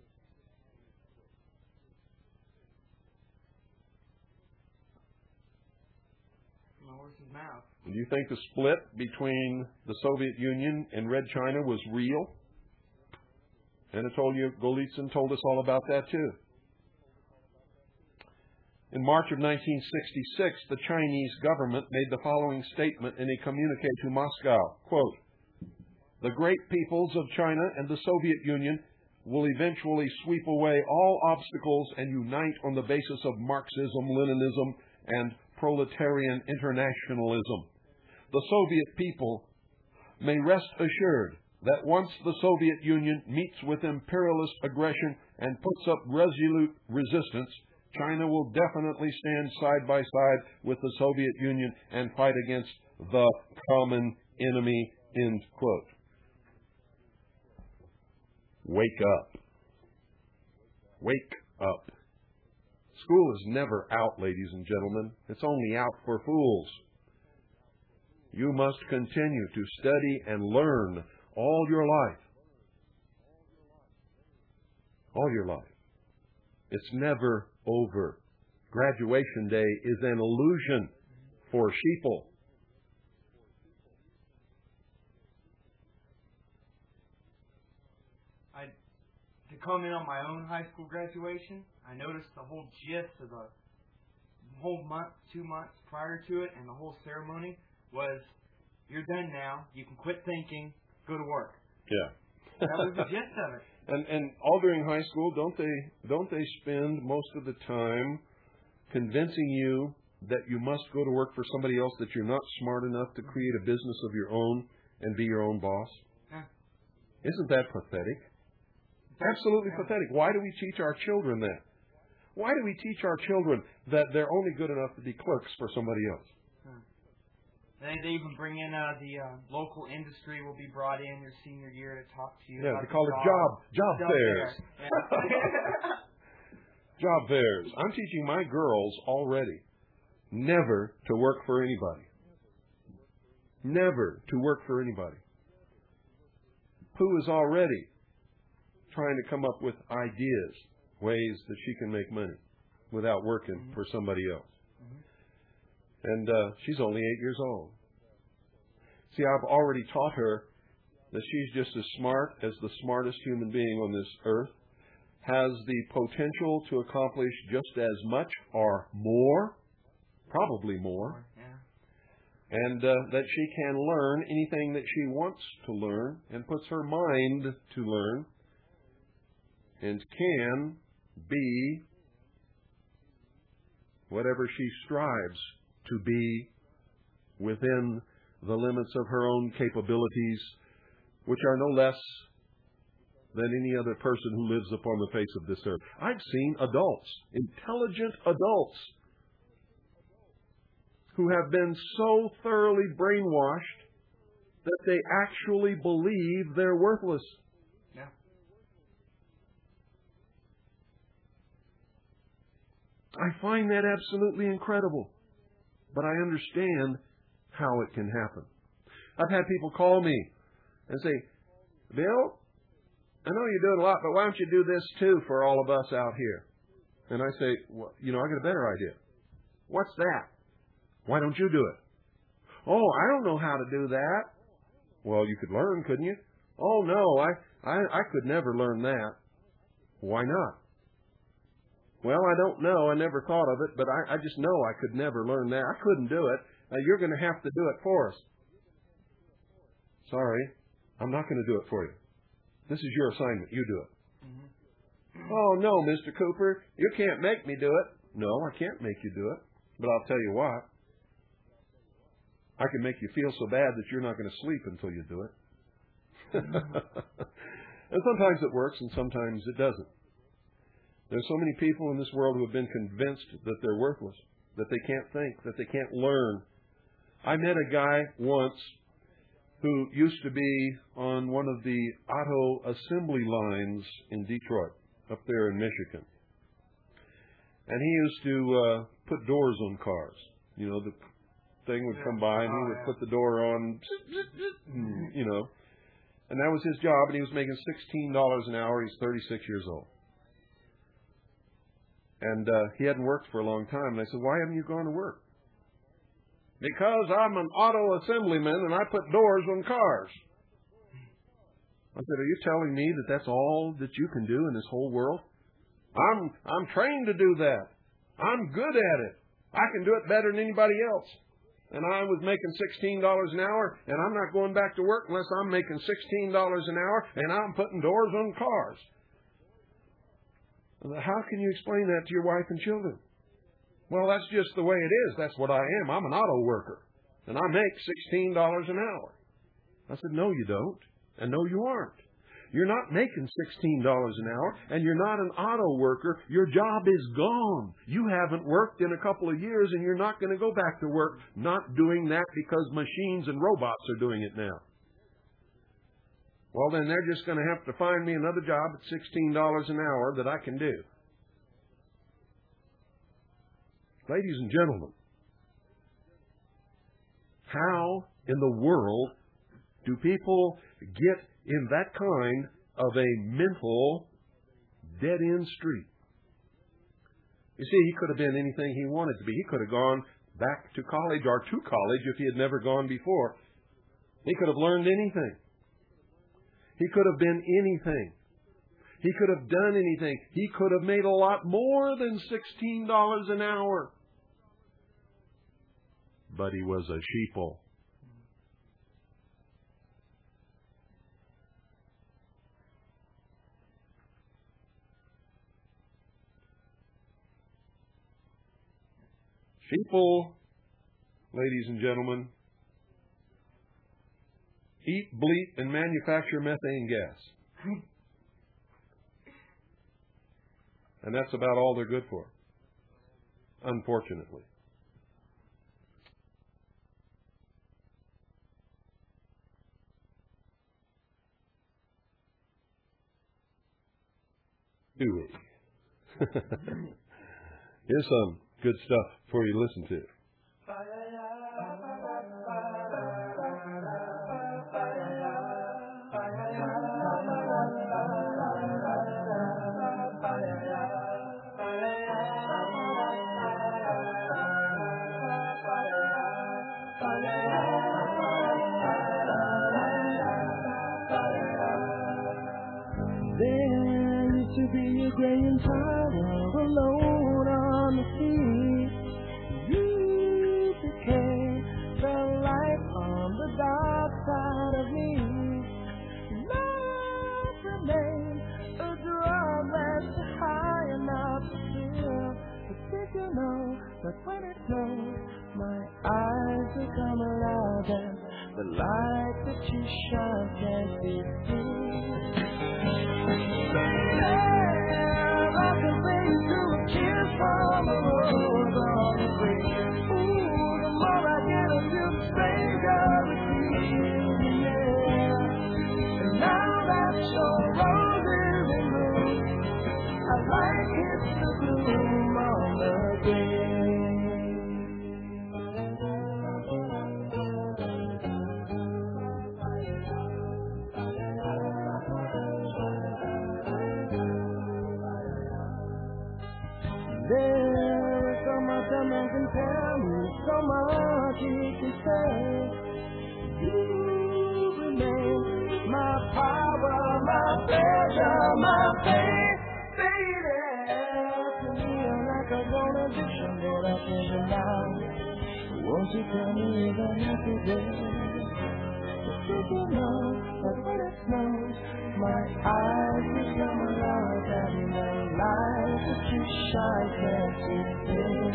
Do you think the split between the Soviet Union and Red China was real? Anatoly Golitsyn told us all about that too. In March of 1966, the Chinese government made the following statement in a communique to Moscow, quote, "The great peoples of China and the Soviet Union will eventually sweep away all obstacles and unite on the basis of Marxism, Leninism, and proletarian internationalism. The Soviet people may rest assured that once the Soviet Union meets with imperialist aggression and puts up resolute resistance, China will definitely stand side by side with the Soviet Union and fight against the common enemy." End quote. Wake up. Wake up. School is never out, ladies and gentlemen. It's only out for fools. You must continue to study and learn all your life. All your life. It's never over. Graduation day is an illusion for sheeple. To comment on my own high school graduation, I noticed the whole gist of the whole month, 2 months prior to it, and the whole ceremony was, you're done now, you can quit thinking, go to work. Yeah. That was the gist of it. And all during high school, don't they spend most of the time convincing you that you must go to work for somebody else, that you're not smart enough to create a business of your own and be your own boss? Yeah. Isn't that pathetic? Absolutely pathetic. Why do we teach our children that? Why do we teach our children that they're only good enough to be clerks for somebody else? They even bring in the local industry will be brought in your senior year to talk to you. Yeah, about they call it job fairs. fair. Job fairs. I'm teaching my girls already never to work for anybody. Never to work for anybody. Who is already trying to come up with ideas, ways that she can make money without working for somebody else. And she's only 8 years old. See, I've already taught her that she's just as smart as the smartest human being on this earth, has the potential to accomplish just as much or more, probably more, and that she can learn anything that she wants to learn and puts her mind to learn, and can be whatever she strives to be within the limits of her own capabilities, which are no less than any other person who lives upon the face of this earth. I've seen adults, intelligent adults, who have been so thoroughly brainwashed that they actually believe they're worthless. Yeah. I find that absolutely incredible. But I understand how it can happen. I've had people call me and say, "Bill, I know you're doing a lot, but why don't you do this too for all of us out here?" And I say, "Well, I got a better idea." "What's that?" "Why don't you do it?" "Oh, I don't know how to do that." "Well, you could learn, couldn't you?" "Oh, no, I could never learn that." "Why not?" "Well, I don't know. I never thought of it, but I just know I could never learn that. I couldn't do it. You're going to have to do it for us." "Sorry, I'm not going to do it for you. This is your assignment. You do it." "Oh, no, Mr. Cooper, you can't make me do it." "No, I can't make you do it, but I'll tell you what. I can make you feel so bad that you're not going to sleep until you do it." And sometimes it works and sometimes it doesn't. There's so many people in this world who have been convinced that they're worthless, that they can't think, that they can't learn. I met a guy once who used to be on one of the auto assembly lines in Detroit, up there in Michigan. And he used to put doors on cars, the thing would come by, and he would put the door on, you know. And that was his job, and he was making $16 an hour. He's 36 years old. And he hadn't worked for a long time. And I said, why haven't you gone to work? Because I'm an auto assemblyman, and I put doors on cars. I said, are you telling me that that's all that you can do in this whole world? I'm trained to do that. I'm good at it. I can do it better than anybody else. And I was making $16 an hour, and I'm not going back to work unless I'm making $16 an hour, and I'm putting doors on cars. How can you explain that to your wife and children? Well, that's just the way it is. That's what I am. I'm an auto worker, and I make $16 an hour. I said, no, you don't, and no, you aren't. You're not making $16 an hour, and you're not an auto worker. Your job is gone. You haven't worked in a couple of years, and you're not going to go back to work not doing that because machines and robots are doing it now. Well, then they're just going to have to find me another job at $16 an hour that I can do. Ladies and gentlemen, how in the world do people get in that kind of a mental dead-end street? You see, he could have been anything he wanted to be. He could have gone back to college or to college if he had never gone before. He could have learned anything. He could have been anything. He could have done anything. He could have made a lot more than $16 an hour. But he was a sheeple. Sheeple, ladies and gentlemen, eat, bleat, and manufacture methane gas. And that's about all they're good for, unfortunately. Do we? Here's some good stuff for you to listen to. There used to be a graying tower alone on the sea. You became the light on the dark side of me. Love remained a drum that's high enough to feel. But did you know that when it snows, my eyes become alive and the light that you shine can't be seen? I can bring you to a kiss from a rose on the way. Ooh, the more I get of you, the stranger it feels, yeah. And now that your rose is in bloom, I like it to bloom on the grave. There's so much a man can tell me, so much he can say. You remain my power, my pleasure, my pain, baby. To me, I'm like a grown addiction that I can't deny. Won't you tell me that happy day? Did you know that when it snows, my eyes become alive and the light that you shine can't be seen?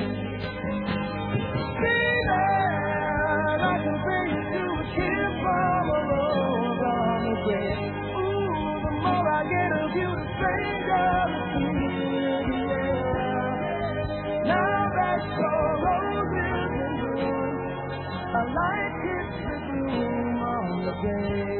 Baby, I can bring you to a kiss from a rose on the grave. Ooh, the more I get of you, the stranger it feels, yeah. Now that your rose is in bloom, I like it to bloom on the grave.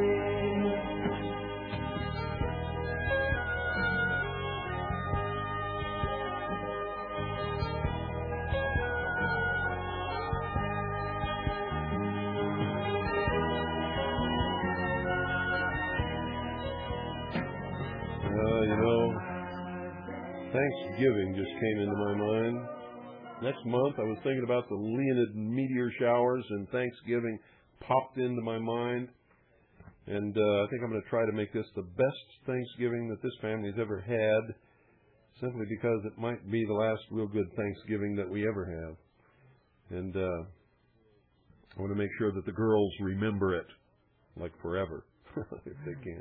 Thanksgiving just came into my mind. Next month, I was thinking about the Leonid meteor showers, and Thanksgiving popped into my mind. And I think I'm going to try to make this the best Thanksgiving that this family's ever had, simply because it might be the last real good Thanksgiving that we ever have. And I want to make sure that the girls remember it, like forever, if they can.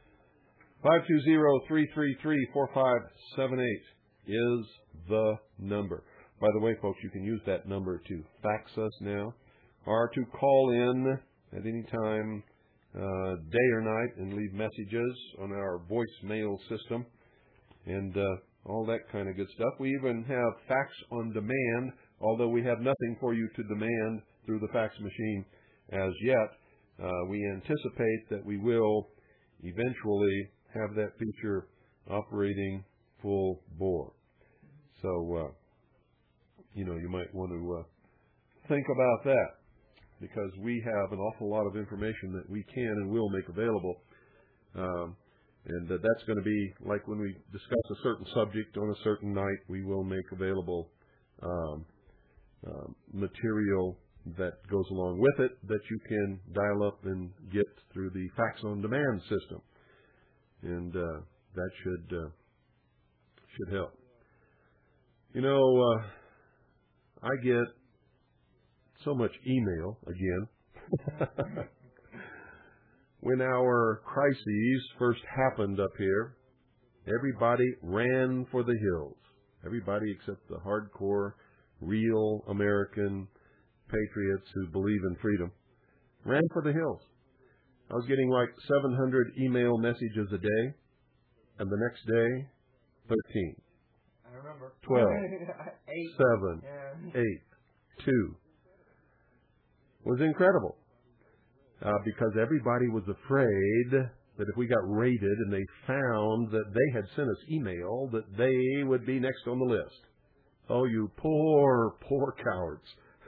520-333-4578 is the number. By the way, folks, you can use that number to fax us now or to call in at any time, day or night, and leave messages on our voicemail system and all that kind of good stuff. We even have fax on demand, although we have nothing for you to demand through the fax machine as yet. We anticipate that we will eventually have that feature operating full bore. So, you might want to think about that, because we have an awful lot of information that we can and will make available. And that's going to be like when we discuss a certain subject on a certain night, we will make available material that goes along with it that you can dial up and get through the fax on demand system. And that should help. I get so much email again. When our crises first happened up here, everybody ran for the hills. Everybody except the hardcore, real American patriots who believe in freedom ran for the hills. I was getting like 700 email messages a day, and the next day, 13. I remember. 12. 7. 8. 2. It was incredible. Because everybody was afraid that if we got raided and they found that they had sent us email, that they would be next on the list. Oh, you poor, poor cowards.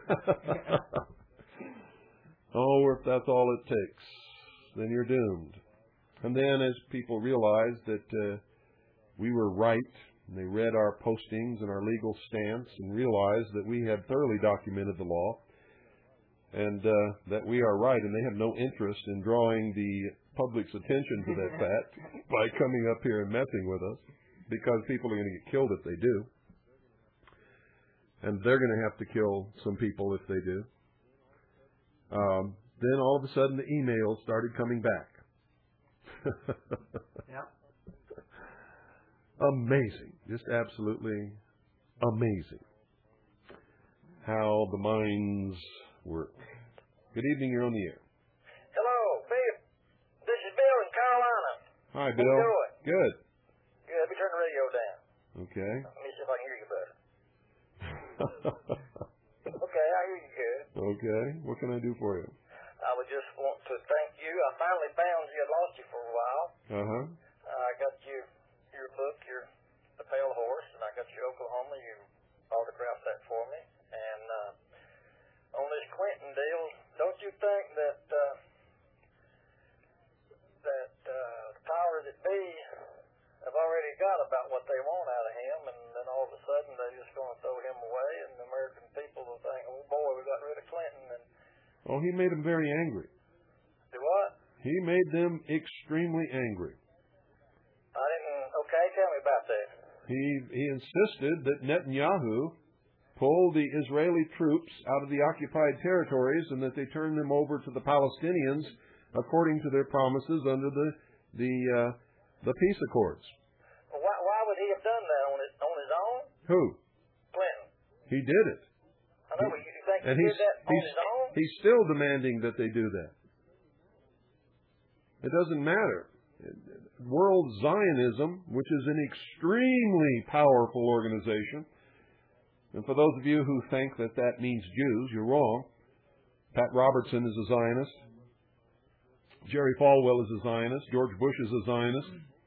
Oh, if that's all it takes, then you're doomed. And then as people realized that we were right, and they read our postings and our legal stance and realized that we had thoroughly documented the law, and that we are right, and they have no interest in drawing the public's attention to that fact by coming up here and messing with us, because people are going to get killed if they do. And they're going to have to kill some people if they do. Then all of a sudden the emails started coming back. Yep. Amazing. Just absolutely amazing how the minds work. Good evening, you're on the air. Hello, Bill. This is Bill in Carolina. Hi, How Bill. you doing? Good. Good. Let me turn the radio down. Okay. Let me see if I can hear you better. Okay, I hear you good. Okay. What can I do for you? I would just want to thank you. I finally found you. I lost you for a while. Uh-huh. I got your book, The Pale Horse, and I got your Oklahoma. You autographed that for me. And on this Clinton deal, don't you think that the powers that be have already got about what they want out of him, and then all of a sudden they're just going to throw him away, and the American people will think, oh boy, we got rid of Clinton. And Oh, he made them very angry. do what? He made them extremely angry. I didn't. Okay, tell me about that. He insisted that Netanyahu pull the Israeli troops out of the occupied territories and that they turn them over to the Palestinians according to their promises under the peace accords. Well, why would he have done that on his own? Who? Clinton. He did it. I know, but you think And he did that on his own? he's still demanding that they do that. It doesn't matter. World Zionism, which is an extremely powerful organization, and for those of you who think that that means Jews, you're wrong. Pat Robertson is a Zionist. Jerry Falwell is a Zionist. George Bush is a Zionist.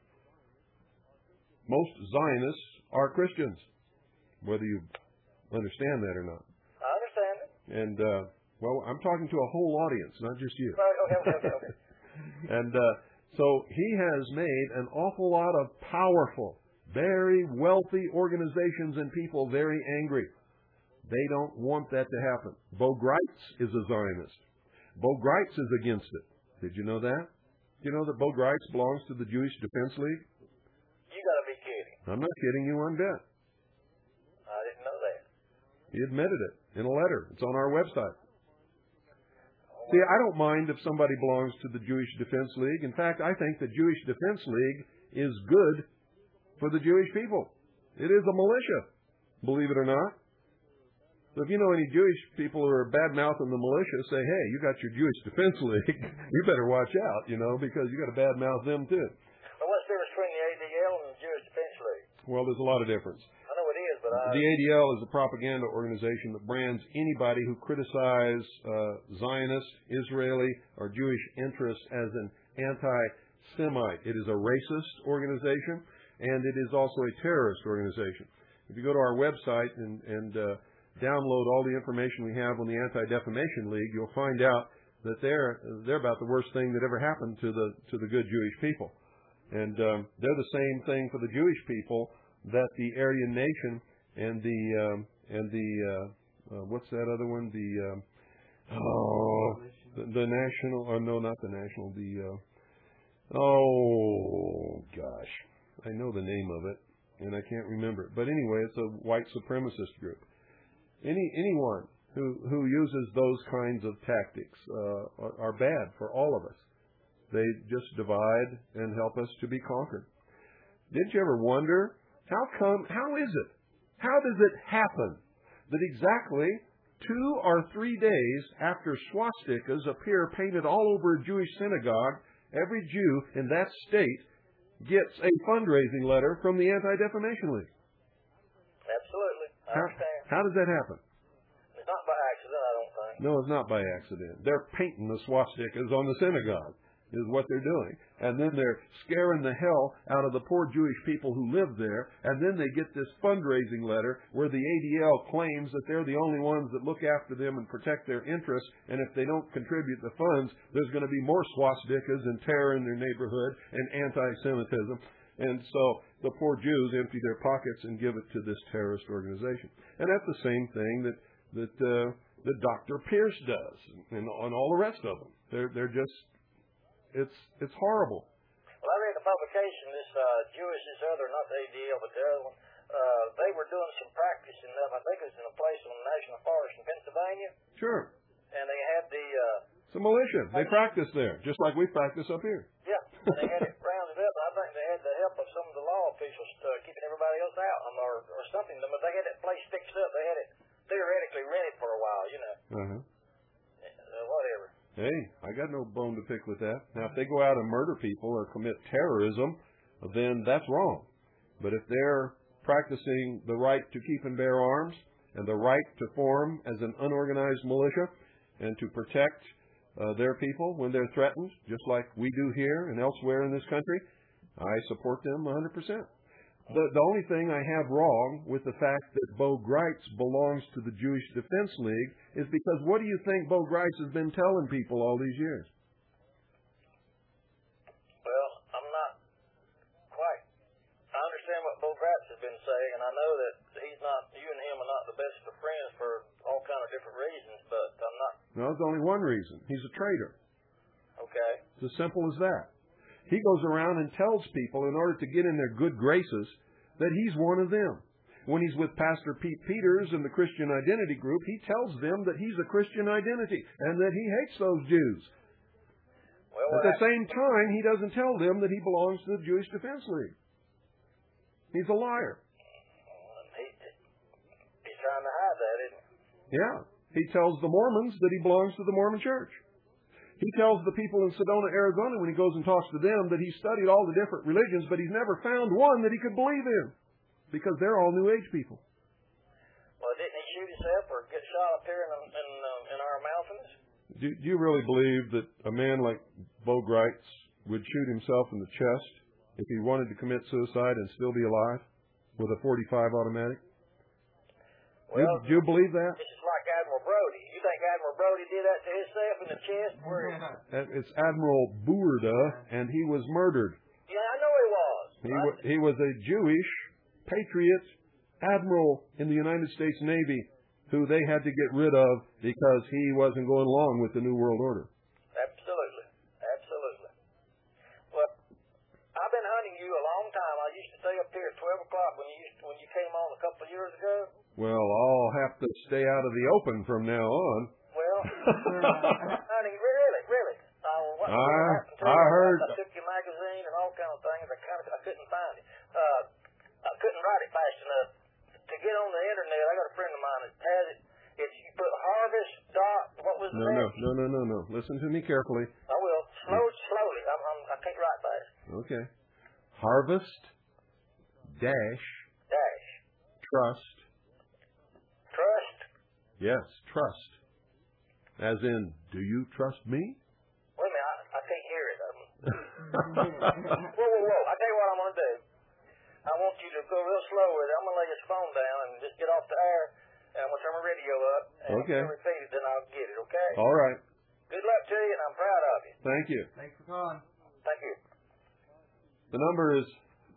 Most Zionists are Christians, whether you understand that or not. I understand it. And, well, I'm talking to a whole audience, not just you. Right, okay. And So he has made an awful lot of powerful, very wealthy organizations and people very angry. They don't want that to happen. Bo Gritz is a Zionist. Bo Gritz is against it. Did you know that? Do you know that Bo Gritz belongs to the Jewish Defense League? You gotta be kidding. I'm not kidding you one bit. I didn't know that. He admitted it in a letter. It's on our website. See, I don't mind if somebody belongs to the Jewish Defense League. In fact, I think the Jewish Defense League is good for the Jewish people. It is a militia, believe it or not. So if you know any Jewish people who are bad-mouthing the militia, say, hey, you got your Jewish Defense League. You better watch out, because you got to bad-mouth them too. Well, what's the difference between the ADL and the Jewish Defense League? Well, there's a lot of difference. I know it is, but The ADL is a propaganda organization that brands anybody who criticizes Zionist, Israeli, or Jewish interests as an anti-Semite. It is a racist organization, and it is also a terrorist organization. If you go to our website and download all the information we have on the Anti-Defamation League, you'll find out that they're about the worst thing that ever happened to the good Jewish people. And they're the same thing for the Jewish people that the Aryan Nation and the what's that other one? The national, or no, not the national. Gosh, I know the name of it, and I can't remember it. But anyway, it's a white supremacist group. Anyone who uses those kinds of tactics are bad for all of us. They just divide and help us to be conquered. Didn't you ever wonder how is it? How does it happen that exactly 2 or 3 days after swastikas appear painted all over a Jewish synagogue, every Jew in that state gets a fundraising letter from the Anti-Defamation League? absolutely. I understand. How does that happen? It's not by accident, I don't think. No, it's not by accident. They're painting the swastikas on the synagogue, is what they're doing. And then they're scaring the hell out of the poor Jewish people who live there. And then they get this fundraising letter where the ADL claims that they're the only ones that look after them and protect their interests. And if they don't contribute the funds, there's going to be more swastikas and terror in their neighborhood and anti-Semitism. And so the poor Jews empty their pockets and give it to this terrorist organization. And that's the same thing that Dr. Pierce does and all the rest of them. They're just... It's horrible. Well, I read the publication, this other, not the ADL, but the other one. They were doing some practicing up. I think it was in a place on the National Forest in Pennsylvania. Sure. And they had the... it's a militia. They practice there, just like we practice up here. Yeah. And they had it rounded up, and I think they had the help of some of the law officials keeping everybody else out, or something. But they had that place fixed up. They had it theoretically rented for a while, whatever. Hey, I got no bone to pick with that. Now, if they go out and murder people or commit terrorism, then that's wrong. But if they're practicing the right to keep and bear arms and the right to form as an unorganized militia and to protect their people when they're threatened, just like we do here and elsewhere in this country, I support them 100%. The only thing I have wrong with the fact that Bo Gritz belongs to the Jewish Defense League is because what do you think Bo Gritz has been telling people all these years? Well, I'm not quite. I understand what Bo Gritz has been saying, and I know that you and him are not the best of friends for all kind of different reasons, but I'm not. No, there's only one reason. He's a traitor. Okay. It's as simple as that. He goes around and tells people in order to get in their good graces that he's one of them. When he's with Pastor Pete Peters and the Christian Identity Group, he tells them that he's a Christian identity and that he hates those Jews. Well, at the same time, he doesn't tell them that he belongs to the Jewish Defense League. He's a liar. He's trying to hide that, isn't he? Yeah. He tells the Mormons that he belongs to the Mormon Church. He tells the people in Sedona, Arizona, when he goes and talks to them, that he's studied all the different religions, but he's never found one that he could believe in, because they're all New Age people. Well, didn't he shoot himself or get shot up here in our mountains? Do you really believe that a man like Bo Gritz would shoot himself in the chest if he wanted to commit suicide and still be alive with a .45 automatic? Well, do you believe that? This is like Admiral Brody. You think Admiral Brody did that to himself in the chest? It's Admiral Boorda, and he was murdered. Yeah, I know he was. He was a Jewish patriot admiral in the United States Navy who they had to get rid of because he wasn't going along with the New World Order. Absolutely. Absolutely. Well, I've been hunting you a long time. I used to stay up here at 12 o'clock when you came on a couple of years ago. Well, I'll have to stay out of the open from now on. Well, honey, really. I heard. I took your magazine and all kinds of things. I couldn't find it. I couldn't write it fast enough to get on the internet. I got a friend of mine that has it. If you put harvest dot, what was the name? No. Listen to me carefully. I will. Slowly. I can't write fast. Okay. Harvest dash trust. Trust? Yes, trust. As in, do you trust me? Wait a minute, I can't hear it. Whoa. I tell you what I'm going to do. I want you to go real slow with it. I'm going to lay this phone down and just get off the air, and I'm going to turn my radio up, and okay. if you repeat it, then I'll get it, okay? All right. Good luck to you, and I'm proud of you. Thank you. Thanks for calling. Thank you. The number is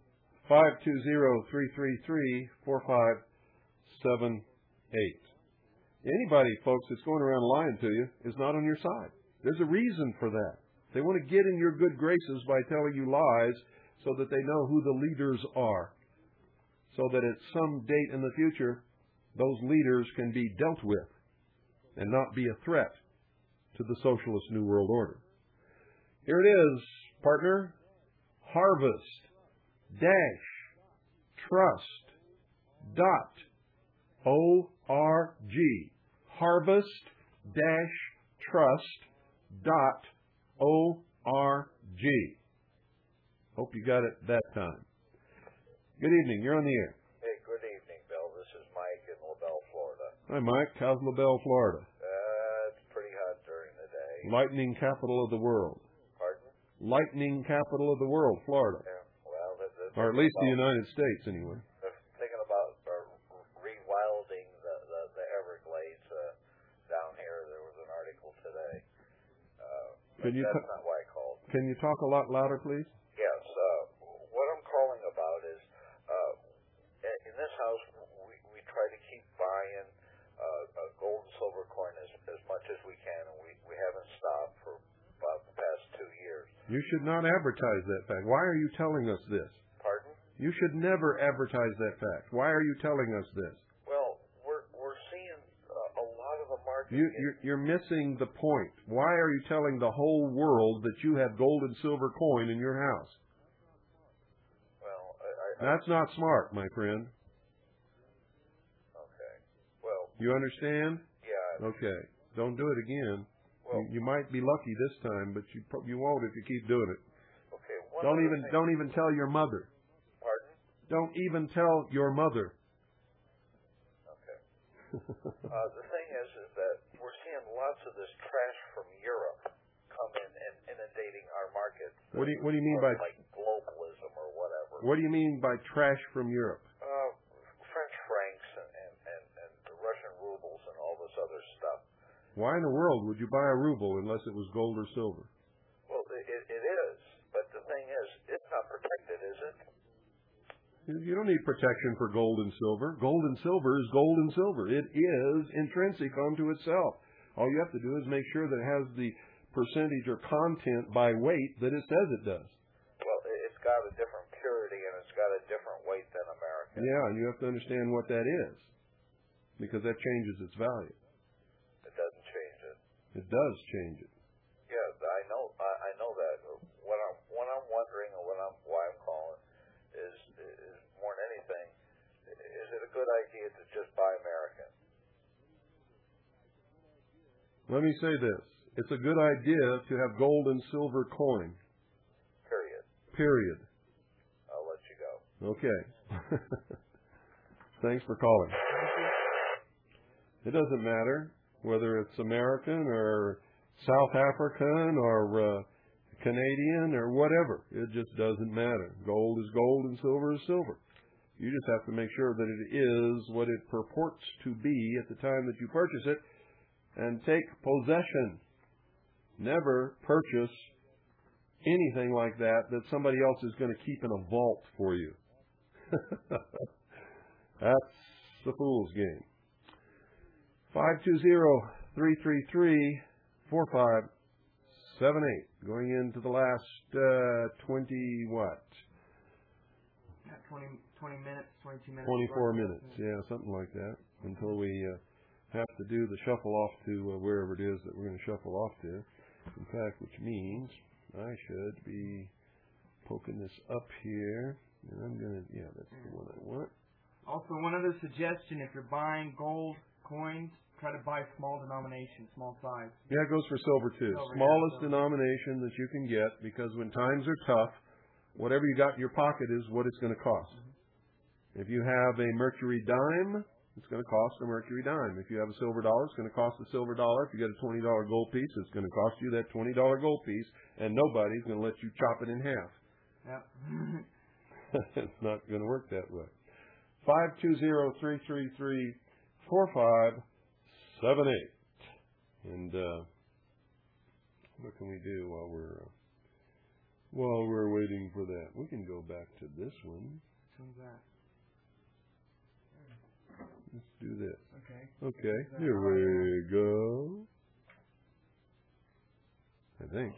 520-333-4578. Anybody, folks, that's going around lying to you is not on your side. There's a reason for that. They want to get in your good graces by telling you lies so that they know who the leaders are, so that at some date in the future, those leaders can be dealt with and not be a threat to the socialist New World Order. Here it is, partner. Harvest trust .org. Harvest trust.org. Hope you got it that time. Good evening. You're on the air. Hey, good evening, Bill. This is Mike in LaBelle, Florida. Hi, Mike. How's LaBelle, Florida? It's pretty hot during the day. Lightning capital of the world. Pardon? Lightning capital of the world, Florida. Yeah, well, or at least the United States, anyway. Thinking about rewilding the Everglades down here. There was an article today. That's not why I called. Can you talk a lot louder, please? Yes. What I'm calling about is in this house we try to keep buying gold and silver coin as much as we can, and we haven't stopped for about the past 2 years. You should not advertise that fact. Why are you telling us this? Pardon? You should never advertise that fact. Why are you telling us this? Well, we're seeing a lot of the market. You're missing the point. Why are you telling the whole world that you have gold and silver coin in your house? Well, that's not smart, my friend. Okay. Well. You understand? Yeah. Okay. Don't do it again. Well, you might be lucky this time, but you won't if you keep doing it. Okay. Don't even tell your mother. Pardon? Don't even tell your mother. Okay. The thing is that we're seeing lots of this trash from Europe come in and inundating our market. What do you mean by like globalism or whatever? What do you mean by trash from Europe? French francs and the Russian rubles and all this other stuff. Why in the world would you buy a ruble unless it was gold or silver? Well, it is, but the thing is, it's not protected, is it? You don't need protection for gold and silver. Gold and silver is gold and silver. It is intrinsic unto itself. All you have to do is make sure that it has the percentage or content by weight that it says it does. Well, it's got a different purity and it's got a different weight than American. Yeah, and you have to understand what that is, because that changes its value. It doesn't change it. It does change it. Yeah, I know that. What I'm wondering, and why I'm calling, is more than anything, is it a good idea to just buy American? Let me say this. It's a good idea to have gold and silver coin. Period. I'll let you go. Okay. Thanks for calling. It doesn't matter whether it's American or South African or Canadian or whatever. It just doesn't matter. Gold is gold and silver is silver. You just have to make sure that it is what it purports to be at the time that you purchase it, and take possession. Never purchase anything like that somebody else is going to keep in a vault for you. That's the fool's game. 520-333-4578. Going into the last 22 minutes, 22 minutes. 24 minutes, yeah, something like that, until we have to do the shuffle off to wherever it is that we're going to shuffle off to. In fact, which means I should be poking this up here, and I'm going to, that's the one I want. Also, one other suggestion, if you're buying gold coins, try to buy small denomination, small size. Yeah, it goes for silver too. Smallest denomination that you can get, because when times are tough, whatever you got in your pocket is what it's going to cost. Mm-hmm. If you have a mercury dime, it's going to cost a mercury dime. If you have a silver dollar, it's going to cost a silver dollar. If you get a $20 gold piece, it's going to cost you that $20 gold piece, and nobody's going to let you chop it in half. Yep. It's not going to work that way. 520-333-4578. And what can we do while we're waiting for that? We can go back to this one. Which one's that? Let's do this. Okay, here we go. I think.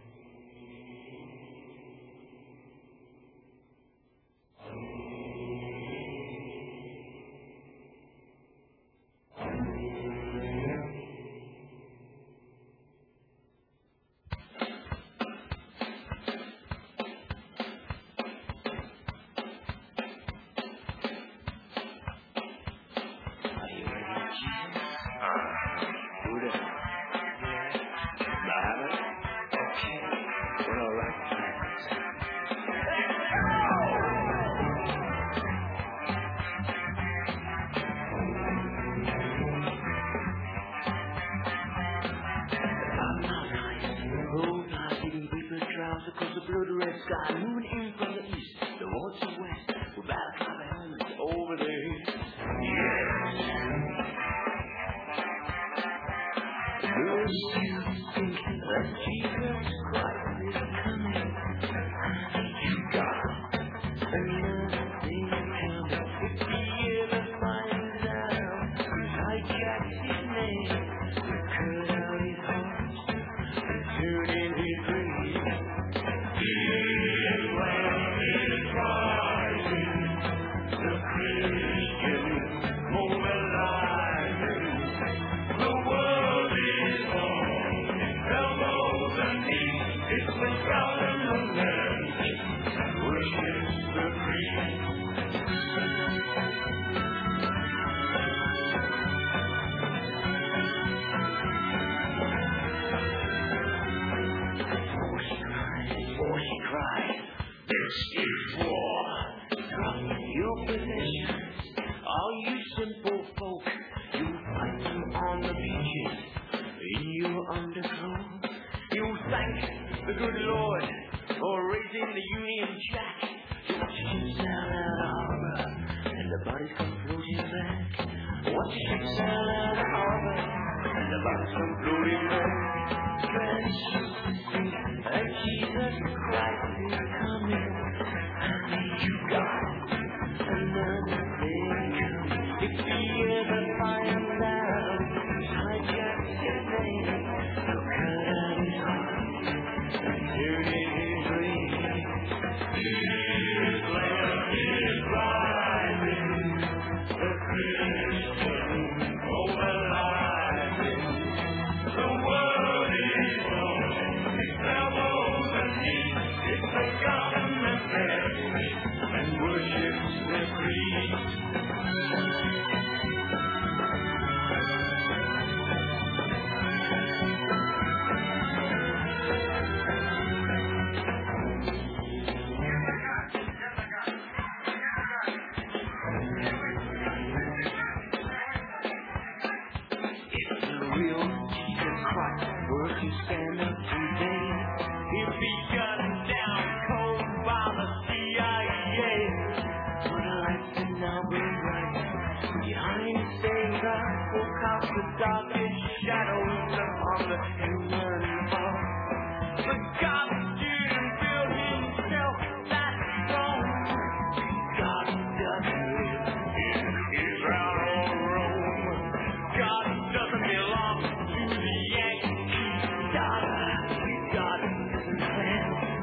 The world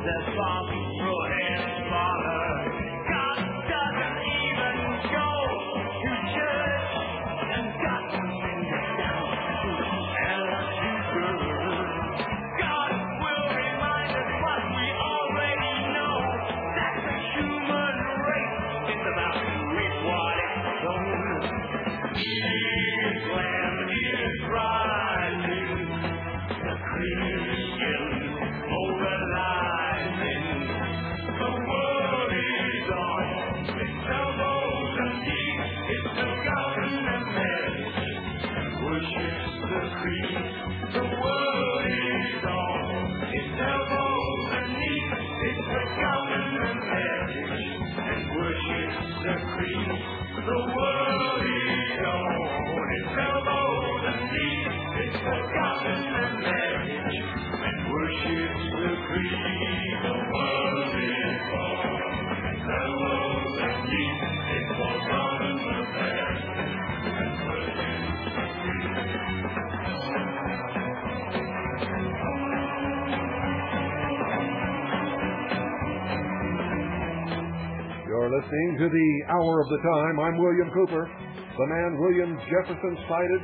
Listening to the Hour of the Time. I'm William Cooper. The man William Jefferson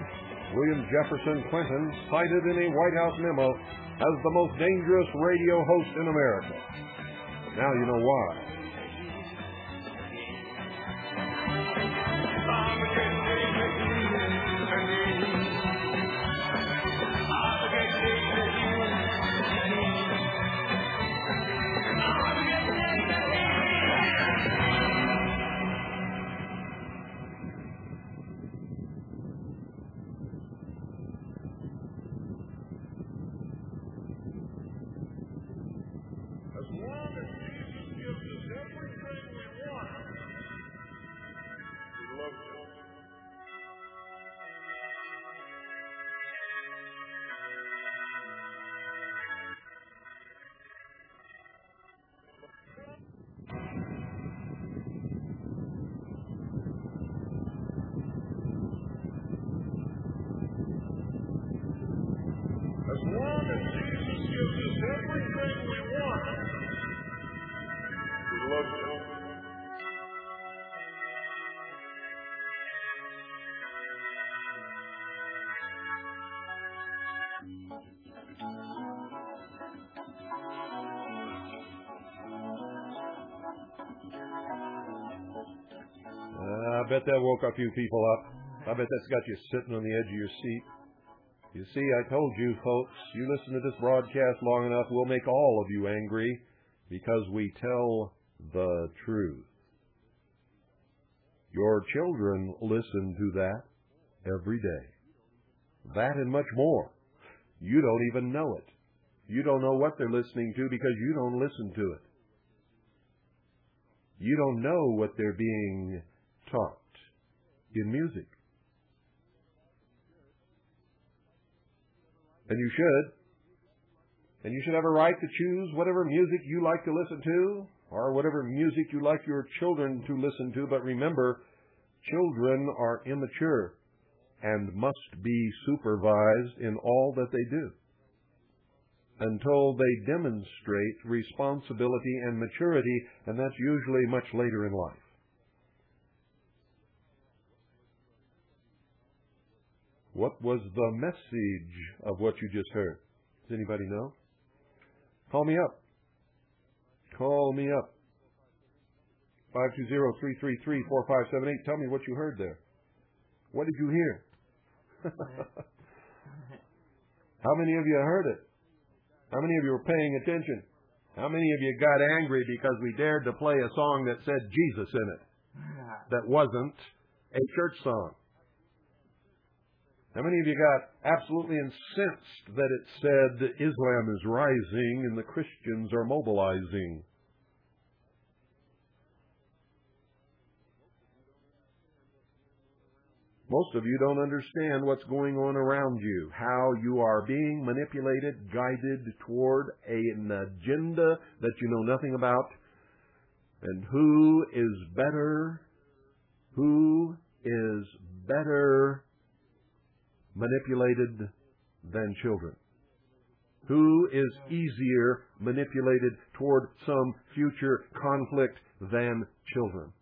Clinton cited in a White House memo as the most dangerous radio host in America. Now you know why. I bet that woke a few people up. I bet that's got you sitting on the edge of your seat. You see, I told you, folks, you listen to this broadcast long enough, we'll make all of you angry because we tell the truth. Your children listen to that every day. That and much more. You don't even know it. You don't know what they're listening to because you don't listen to it. You don't know what they're being taught in music. And you should. And you should have a right to choose whatever music you like to listen to or whatever music you like your children to listen to. But remember, children are immature and must be supervised in all that they do until they demonstrate responsibility and maturity, and that's usually much later in life. What was the message of what you just heard? Does anybody know? Call me up. Call me up. 520-333-4578. Tell me what you heard there. What did you hear? How many of you heard it? How many of you were paying attention? How many of you got angry because we dared to play a song that said Jesus in it? That wasn't a church song. How many of you got absolutely incensed that it said Islam is rising and the Christians are mobilizing? Most of you don't understand what's going on around you, how you are being manipulated, guided toward an agenda that you know nothing about, and who is better manipulated than children? Who is easier manipulated toward some future conflict than children?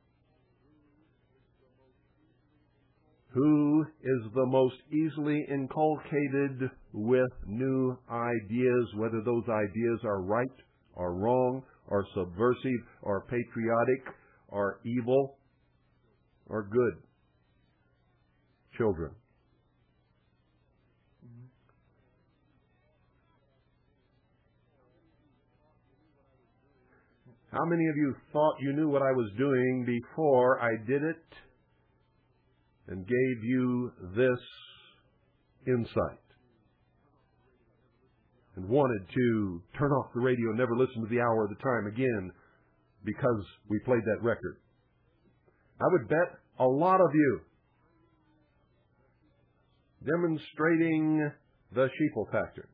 Who is the most easily inculcated with new ideas, whether those ideas are right or wrong, or subversive, or patriotic, or evil, or good? Children. How many of you thought you knew what I was doing before I did it and gave you this insight and wanted to turn off the radio and never listen to the hour of the time again because we played that record? I would bet a lot of you, demonstrating the sheeple factor,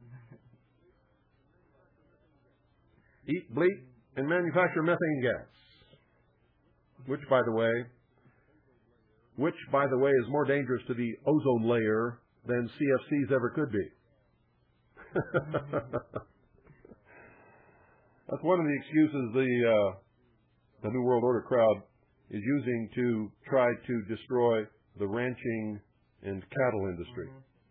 eat, bleat, and manufacture methane gas, which, by the way, is more dangerous to the ozone layer than CFCs ever could be. That's one of the excuses the New World Order crowd is using to try to destroy the ranching and cattle industry.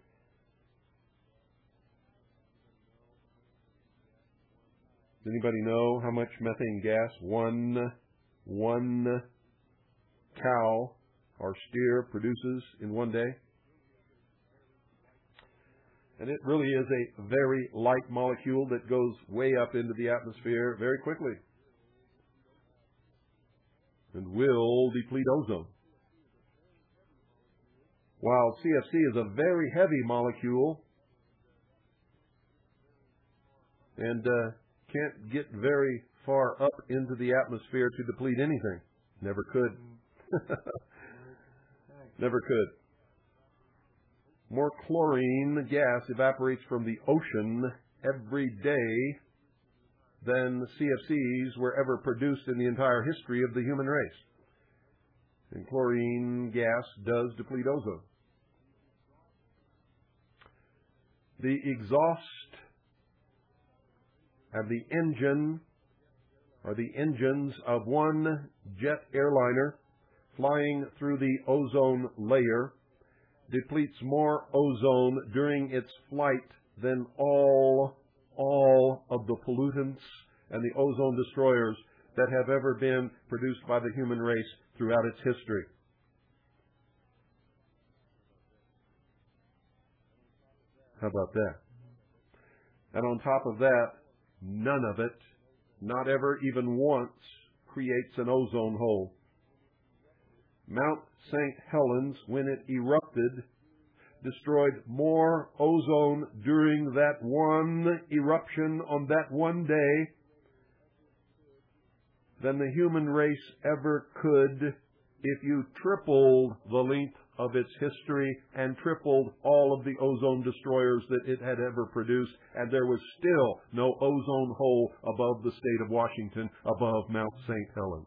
Does anybody know how much methane gas one cow or steer produces in one day? And it really is a very light molecule that goes way up into the atmosphere very quickly and will deplete ozone. While CFC is a very heavy molecule and can't get very far up into the atmosphere to deplete anything. Never could. Never could. More chlorine gas evaporates from the ocean every day than CFCs were ever produced in the entire history of the human race. And chlorine gas does deplete ozone. The exhaust and the engine or the engines of one jet airliner flying through the ozone layer depletes more ozone during its flight than all of the pollutants and the ozone destroyers that have ever been produced by the human race throughout its history. How about that? And on top of that, none of it, not ever even once, creates an ozone hole. Mount St. Helens, when it erupted, destroyed more ozone during that one eruption on that one day than the human race ever could if you tripled the length of its history and tripled all of the ozone destroyers that it had ever produced, and there was still no ozone hole above the state of Washington, above Mount St. Helens.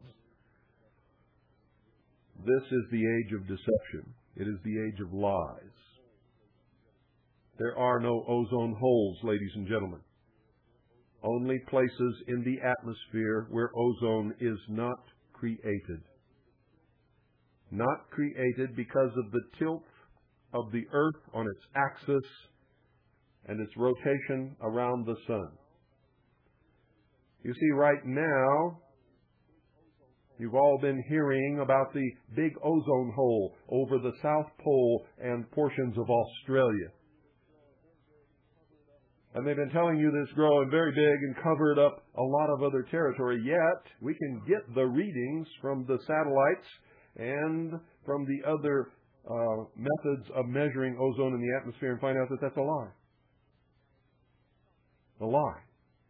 This is the age of deception. It is the age of lies. There are no ozone holes, ladies and gentlemen. Only places in the atmosphere where ozone is not created. Not created because of the tilt of the Earth on its axis and its rotation around the sun. You see, right now, you've all been hearing about the big ozone hole over the South Pole and portions of Australia. And they've been telling you this growing very big and covered up a lot of other territory. Yet, we can get the readings from the satellites and from the other methods of measuring ozone in the atmosphere and find out that that's a lie. A lie.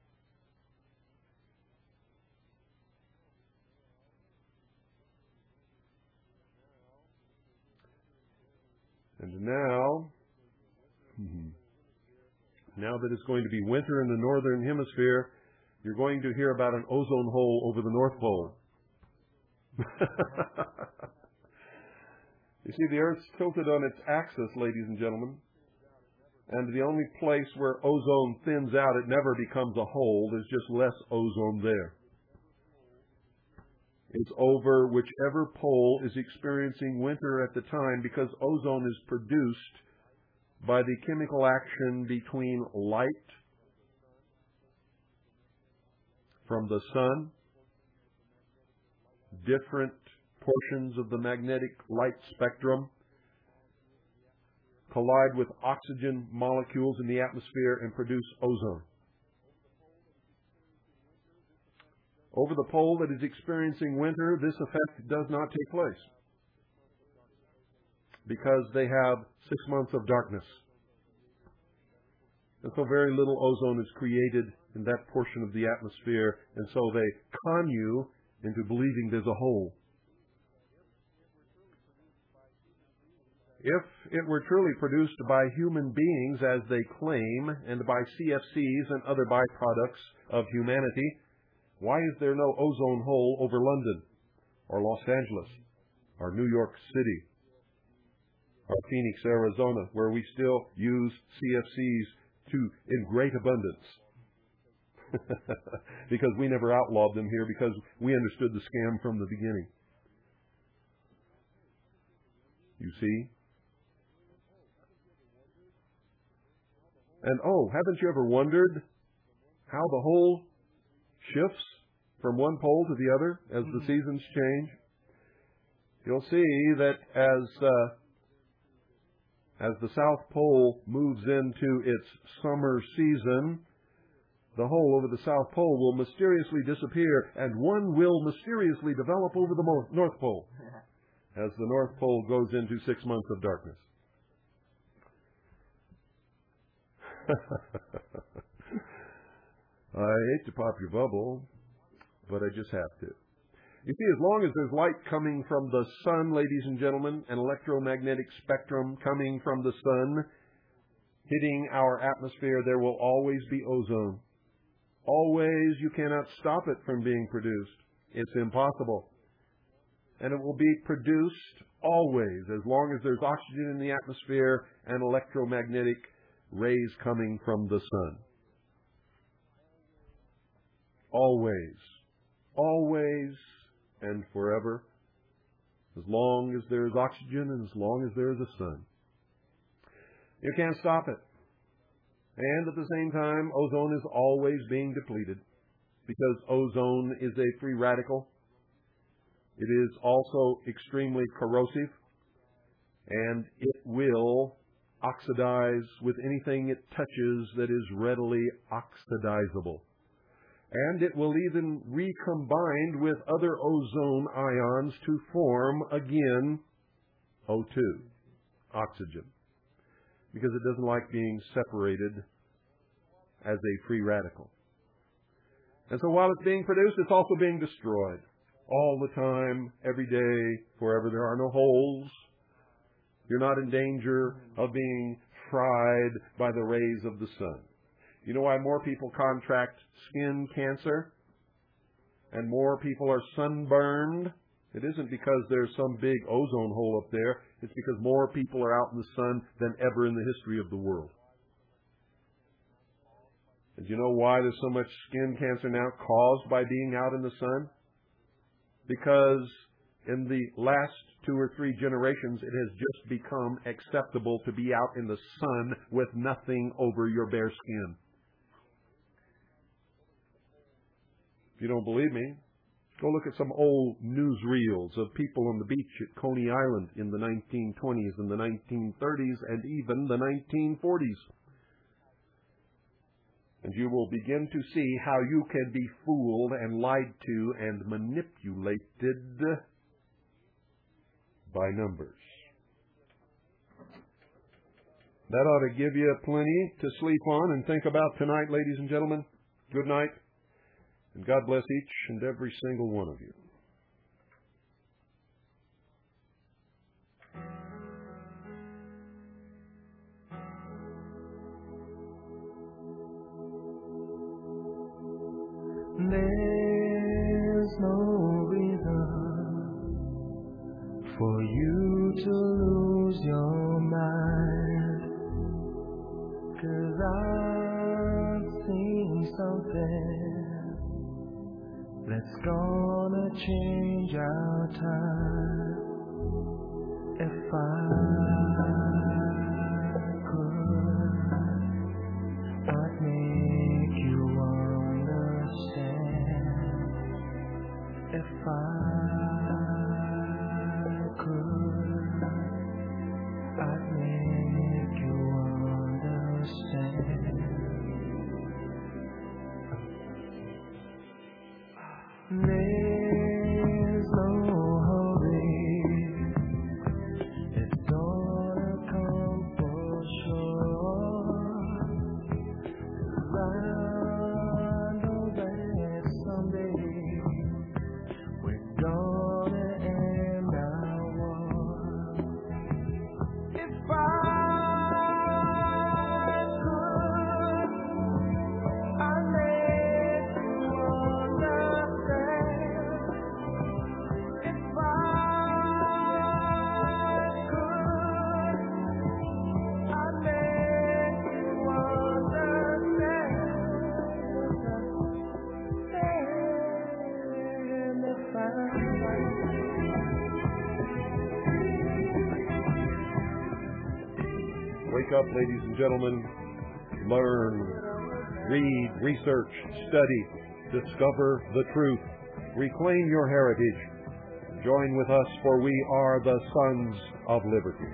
And now that it's going to be winter in the northern hemisphere, you're going to hear about an ozone hole over the North Pole. You see, the Earth's tilted on its axis, ladies and gentlemen. And the only place where ozone thins out, it never becomes a hole. There's just less ozone there. It's over whichever pole is experiencing winter at the time, because ozone is produced by the chemical action between light from the sun, different portions of the magnetic light spectrum collide with oxygen molecules in the atmosphere and produce ozone. Over the pole that is experiencing winter, this effect does not take place because they have 6 months of darkness. And so very little ozone is created in that portion of the atmosphere, and so they con you into believing there's a hole. If it were truly produced by human beings, as they claim, and by CFCs and other byproducts of humanity, why is there no ozone hole over London, or Los Angeles, or New York City, or Phoenix, Arizona, where we still use CFCs in great abundance? Because we never outlawed them here, because we understood the scam from the beginning. You see? And haven't you ever wondered how the whole shifts from one pole to the other as the seasons change? You'll see that as the South Pole moves into its summer season, the hole over the South Pole will mysteriously disappear, and one will mysteriously develop over the North Pole as the North Pole goes into 6 months of darkness. I hate to pop your bubble, but I just have to. You see, as long as there's light coming from the sun, ladies and gentlemen, an electromagnetic spectrum coming from the sun hitting our atmosphere, there will always be ozone. Always. You cannot stop it from being produced. It's impossible. And it will be produced always, as long as there's oxygen in the atmosphere and electromagnetic rays coming from the sun. Always. Always and forever. As long as there is oxygen and as long as there is a sun. You can't stop it. And at the same time, ozone is always being depleted, because ozone is a free radical. It is also extremely corrosive, and it will oxidize with anything it touches that is readily oxidizable. And it will even recombine with other ozone ions to form, again, O2, oxygen, because it doesn't like being separated as a free radical. And so while it's being produced, it's also being destroyed all the time, every day, forever. There are no holes. You're not in danger of being fried by the rays of the sun. You know why more people contract skin cancer and more people are sunburned? It isn't because there's some big ozone hole up there. It's because more people are out in the sun than ever in the history of the world. And do you know why there's so much skin cancer now caused by being out in the sun? Because in the last 2 or 3 generations, it has just become acceptable to be out in the sun with nothing over your bare skin. If you don't believe me, go look at some old newsreels of people on the beach at Coney Island in the 1920s and the 1930s and even the 1940s. And you will begin to see how you can be fooled and lied to and manipulated by numbers. That ought to give you plenty to sleep on and think about tonight, ladies and gentlemen. Good night, and God bless each and every single one of you. There's no reason for you to lose your mind. that's gonna change our time. If I could, I'd make you understand. If I could, I'd make you understand. There's no hurry, it's gonna come for sure. 'Cause I know that someday we're gonna end our war. If I could, I'd make you understand. If I could, I'd make you understand. And if I Wake up, ladies and gentlemen. Learn, read, research, study, discover the truth. Reclaim your heritage. Join with us, for we are the Sons of Liberty.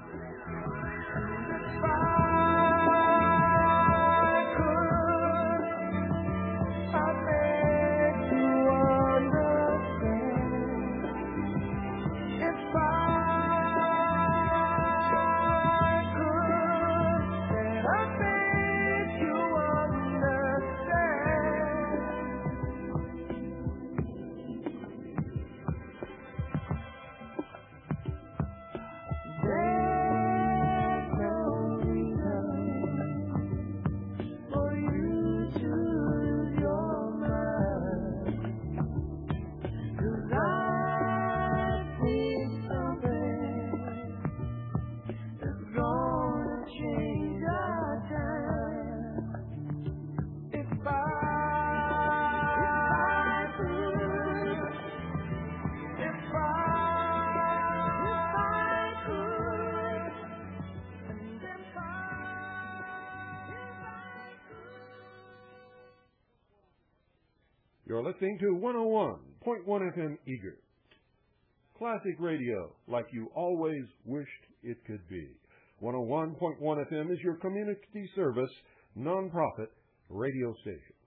You're listening to 101.1 FM Eager. Classic radio like you always wished it could be. 101.1 FM is your community service, nonprofit radio station.